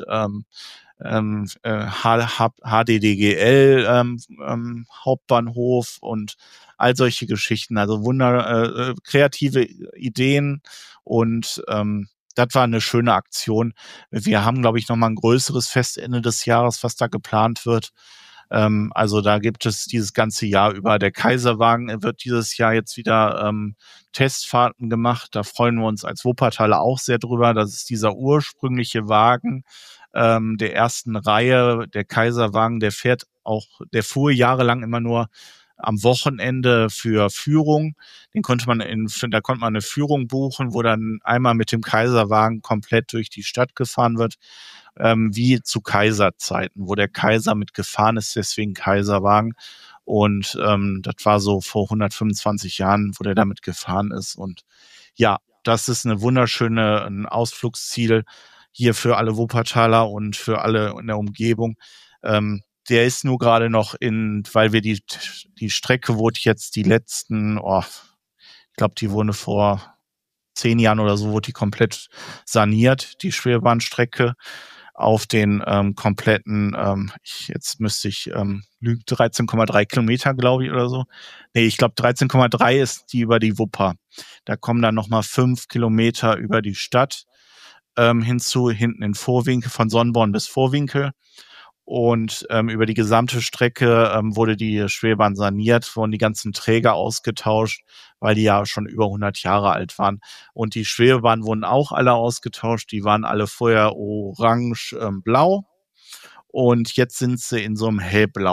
HDDGL Hauptbahnhof und all solche Geschichten. Also kreative Ideen und das war eine schöne Aktion. Wir haben, glaube ich, noch mal ein größeres Fest Ende des Jahres, was da geplant wird. Also da gibt es dieses ganze Jahr über. Der Kaiserwagen wird dieses Jahr jetzt wieder Testfahrten gemacht. Da freuen wir uns als Wuppertaler auch sehr drüber. Das ist dieser ursprüngliche Wagen der ersten Reihe, der Kaiserwagen, der fuhr jahrelang immer nur am Wochenende für Führung. Da konnte man eine Führung buchen, wo dann einmal mit dem Kaiserwagen komplett durch die Stadt gefahren wird, wie zu Kaiserzeiten, wo der Kaiser mit gefahren ist, deswegen Kaiserwagen. Und das war so vor 125 Jahren, wo der damit gefahren ist. Und ja, das ist ein Ausflugsziel hier für alle Wuppertaler und für alle in der Umgebung. Der ist nur gerade noch weil wir die Strecke wurde jetzt die letzten, ich glaube, die wurde vor 10 Jahren oder so, wurde die komplett saniert, die Schwebebahnstrecke auf den kompletten, jetzt müsste ich lügen, 13,3 Kilometer, glaube ich, oder so. Nee, ich glaube 13,3 ist die über die Wupper. Da kommen dann nochmal 5 Kilometer über die Stadt hinzu, hinten in Vorwinkel, von Sonnborn bis Vorwinkel. Und über die gesamte Strecke wurde die Schwebebahn saniert, wurden die ganzen Träger ausgetauscht, weil die ja schon über 100 Jahre alt waren. Und die Schwebebahnen wurden auch alle ausgetauscht. Die waren alle vorher orange, blau. Und jetzt sind sie in so einem hellblau.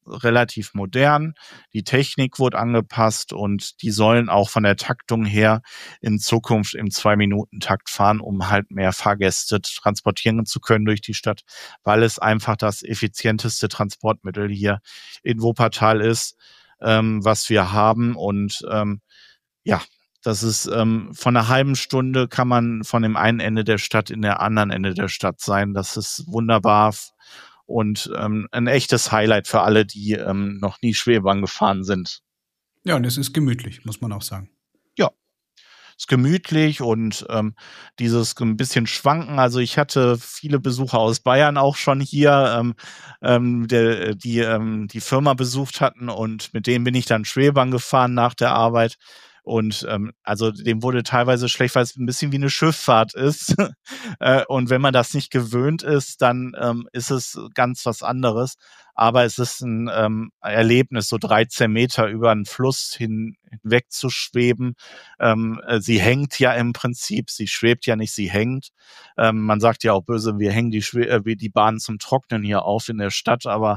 relativ modern. Die Technik wurde angepasst und die sollen auch von der Taktung her in Zukunft im 2-Minuten-Takt fahren, um halt mehr Fahrgäste transportieren zu können durch die Stadt, weil es einfach das effizienteste Transportmittel hier in Wuppertal ist, was wir haben. Und ja, das ist von einer halben Stunde kann man von dem einen Ende der Stadt in der anderen Ende der Stadt sein. Das ist wunderbar und ein echtes Highlight für alle, die noch nie Schwebebahn gefahren sind. Ja, und es ist gemütlich, muss man auch sagen. Ja, ist gemütlich und dieses ein bisschen Schwanken. Also ich hatte viele Besucher aus Bayern auch schon hier, die Firma besucht hatten und mit denen bin ich dann Schwebebahn gefahren nach der Arbeit. Und also dem wurde teilweise schlecht, weil es ein bisschen wie eine Schifffahrt ist. Und wenn man das nicht gewöhnt ist, dann ist es ganz was anderes. Aber es ist ein Erlebnis, so 13 Meter über einen Fluss hinweg zu schweben. Sie hängt ja im Prinzip, sie schwebt ja nicht, sie hängt. Man sagt ja auch böse, wir hängen die Bahn zum Trocknen hier auf in der Stadt, aber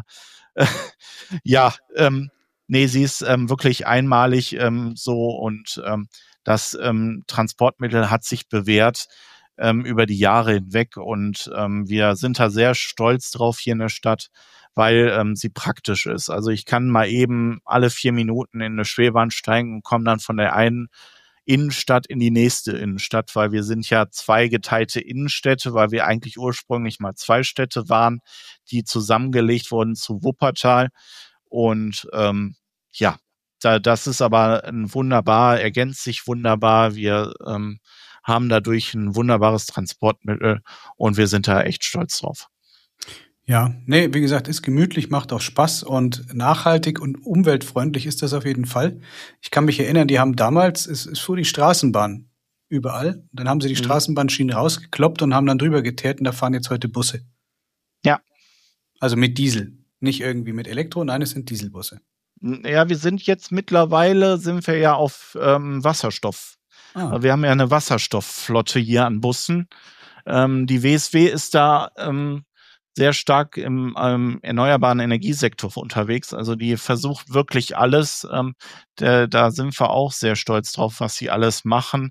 ja, nee, sie ist wirklich einmalig so und das Transportmittel hat sich bewährt über die Jahre hinweg und wir sind da sehr stolz drauf hier in der Stadt, weil sie praktisch ist. Also ich kann mal eben alle 4 Minuten in eine Schwebebahn steigen und komme dann von der einen Innenstadt in die nächste Innenstadt, weil wir sind ja 2 geteilte Innenstädte, weil wir eigentlich ursprünglich mal 2 Städte waren, die zusammengelegt wurden zu Wuppertal. Und ja, das ist aber ergänzt sich wunderbar. Wir haben dadurch ein wunderbares Transportmittel und wir sind da echt stolz drauf. Ja, nee, wie gesagt, ist gemütlich, macht auch Spaß und nachhaltig und umweltfreundlich ist das auf jeden Fall. Ich kann mich erinnern, die haben damals, es fuhr die Straßenbahn überall. Dann haben sie die Straßenbahnschienen rausgekloppt und haben dann drüber geteert und da fahren jetzt heute Busse. Ja. Also mit Diesel. Nicht irgendwie mit Elektro, nein, es sind Dieselbusse. Ja, mittlerweile sind wir ja auf Wasserstoff. Wir haben ja eine Wasserstoffflotte hier an Bussen. Die WSW ist da sehr stark im erneuerbaren Energiesektor unterwegs. Also die versucht wirklich alles. Da sind wir auch sehr stolz drauf, was sie alles machen.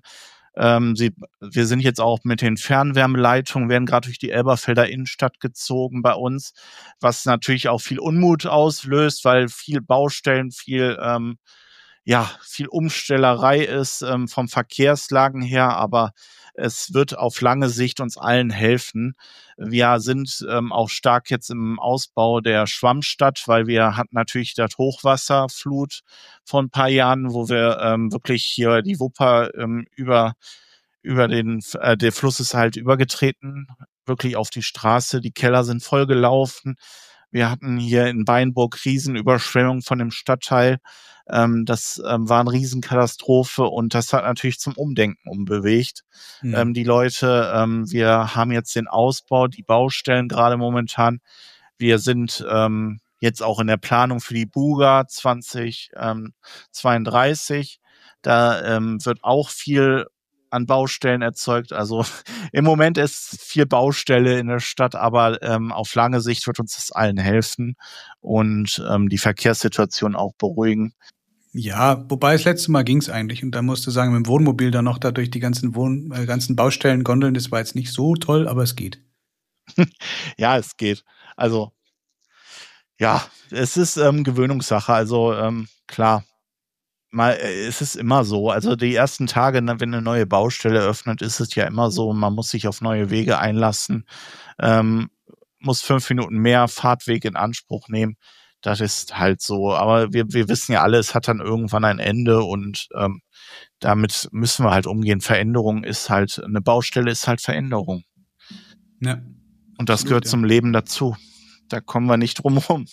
Wir sind jetzt auch mit den Fernwärmeleitungen, werden gerade durch die Elberfelder Innenstadt gezogen bei uns, was natürlich auch viel Unmut auslöst, weil viel Baustellen, viel Umstellerei ist vom Verkehrslagen her, aber es wird auf lange Sicht uns allen helfen. Wir sind auch stark jetzt im Ausbau der Schwammstadt, weil wir hatten natürlich das Hochwasserflut vor ein paar Jahren, wo wir wirklich hier die Wupper der Fluss ist halt übergetreten, wirklich auf die Straße. Die Keller sind vollgelaufen. Wir hatten hier in Beinburg Riesenüberschwemmung von dem Stadtteil. Das war eine Riesenkatastrophe und das hat natürlich zum Umdenken bewegt. Die Leute, wir haben jetzt den Ausbau, die Baustellen gerade momentan. Wir sind jetzt auch in der Planung für die Buga 2032. Da wird auch viel an Baustellen erzeugt. Also im Moment ist viel Baustelle in der Stadt, aber auf lange Sicht wird uns das allen helfen und die Verkehrssituation auch beruhigen. Ja, wobei das letzte Mal ging es eigentlich und da musst du sagen, mit dem Wohnmobil dann noch da durch die ganzen Baustellen gondeln, das war jetzt nicht so toll, aber es geht. Ja, es geht. Also ja, es ist Gewöhnungssache. Also klar, es ist immer so. Also die ersten Tage, wenn eine neue Baustelle öffnet, ist es ja immer so, man muss sich auf neue Wege einlassen, muss 5 Minuten mehr Fahrtweg in Anspruch nehmen. Das ist halt so. Aber wir wissen ja alle, es hat dann irgendwann ein Ende und damit müssen wir halt umgehen. Eine Baustelle ist halt Veränderung. Ja. Und das gehört zum Leben dazu. Da kommen wir nicht drum rum.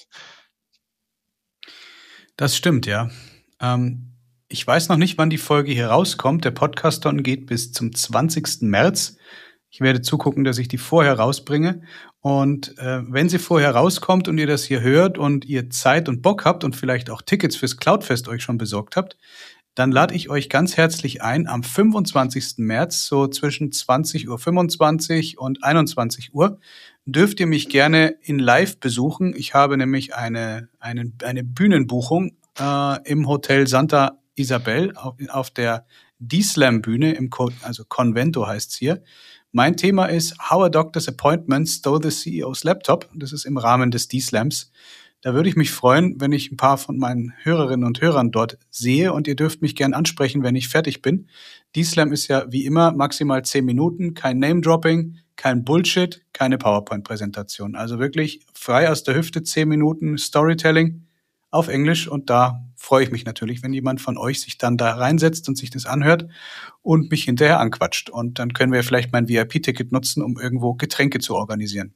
Das stimmt, ja. Ich weiß noch nicht, wann die Folge hier rauskommt. Der Podcaston geht bis zum 20. März. Ich werde zugucken, dass ich die vorher rausbringe. Und wenn sie vorher rauskommt und ihr das hier hört und ihr Zeit und Bock habt und vielleicht auch Tickets fürs Cloudfest euch schon besorgt habt, dann lade ich euch ganz herzlich ein am 25. März, so zwischen 20.25 Uhr und 21 Uhr, dürft ihr mich gerne in Live besuchen. Ich habe nämlich eine Bühnenbuchung im Hotel Santa Isabel auf der D-Slam-Bühne, also Convento heißt's hier. Mein Thema ist How a Doctor's Appointment Stole the CEO's Laptop. Das ist im Rahmen des D-Slams. Da würde ich mich freuen, wenn ich ein paar von meinen Hörerinnen und Hörern dort sehe, und ihr dürft mich gern ansprechen, wenn ich fertig bin. D-Slam ist ja wie immer maximal 10 Minuten, kein Name-Dropping, kein Bullshit, keine PowerPoint-Präsentation. Also wirklich frei aus der Hüfte 10 Minuten Storytelling auf Englisch, und da freue ich mich natürlich, wenn jemand von euch sich dann da reinsetzt und sich das anhört und mich hinterher anquatscht. Und dann können wir vielleicht mein VIP-Ticket nutzen, um irgendwo Getränke zu organisieren.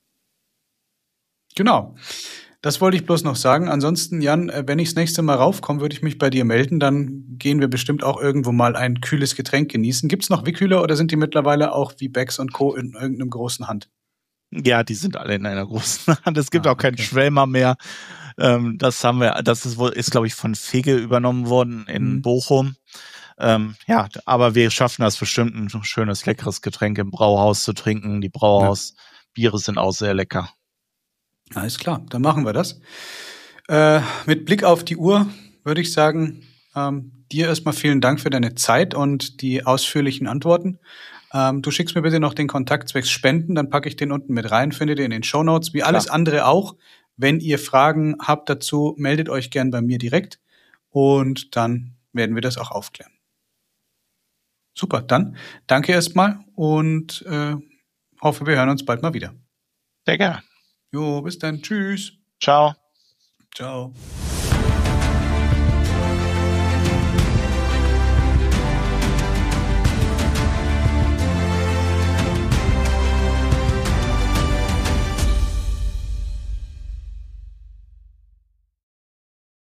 Genau. Das wollte ich bloß noch sagen. Ansonsten, Jan, wenn ich das nächste Mal raufkomme, würde ich mich bei dir melden. Dann gehen wir bestimmt auch irgendwo mal ein kühles Getränk genießen. Gibt's noch Wickhüler oder sind die mittlerweile auch wie Becks und Co. in irgendeinem großen Hand? Ja, die sind alle in einer großen Hand. Es gibt auch keinen Schwelmer mehr. Das haben wir, ist glaube ich von Figge übernommen worden in Bochum. Ja, aber wir schaffen das bestimmt, ein schönes, leckeres Getränk im Brauhaus zu trinken. Die Brauhausbiere sind auch sehr lecker. Alles klar, dann machen wir das. Mit Blick auf die Uhr würde ich sagen, dir erstmal vielen Dank für deine Zeit und die ausführlichen Antworten. Du schickst mir bitte noch den Kontakt zwecks Spenden, dann packe ich den unten mit rein, findet ihr in den Shownotes, wie alles andere auch. Wenn ihr Fragen habt dazu, meldet euch gern bei mir direkt und dann werden wir das auch aufklären. Super, dann danke erstmal und hoffe, wir hören uns bald mal wieder. Sehr gerne. Jo, bis dann. Tschüss. Ciao. Ciao.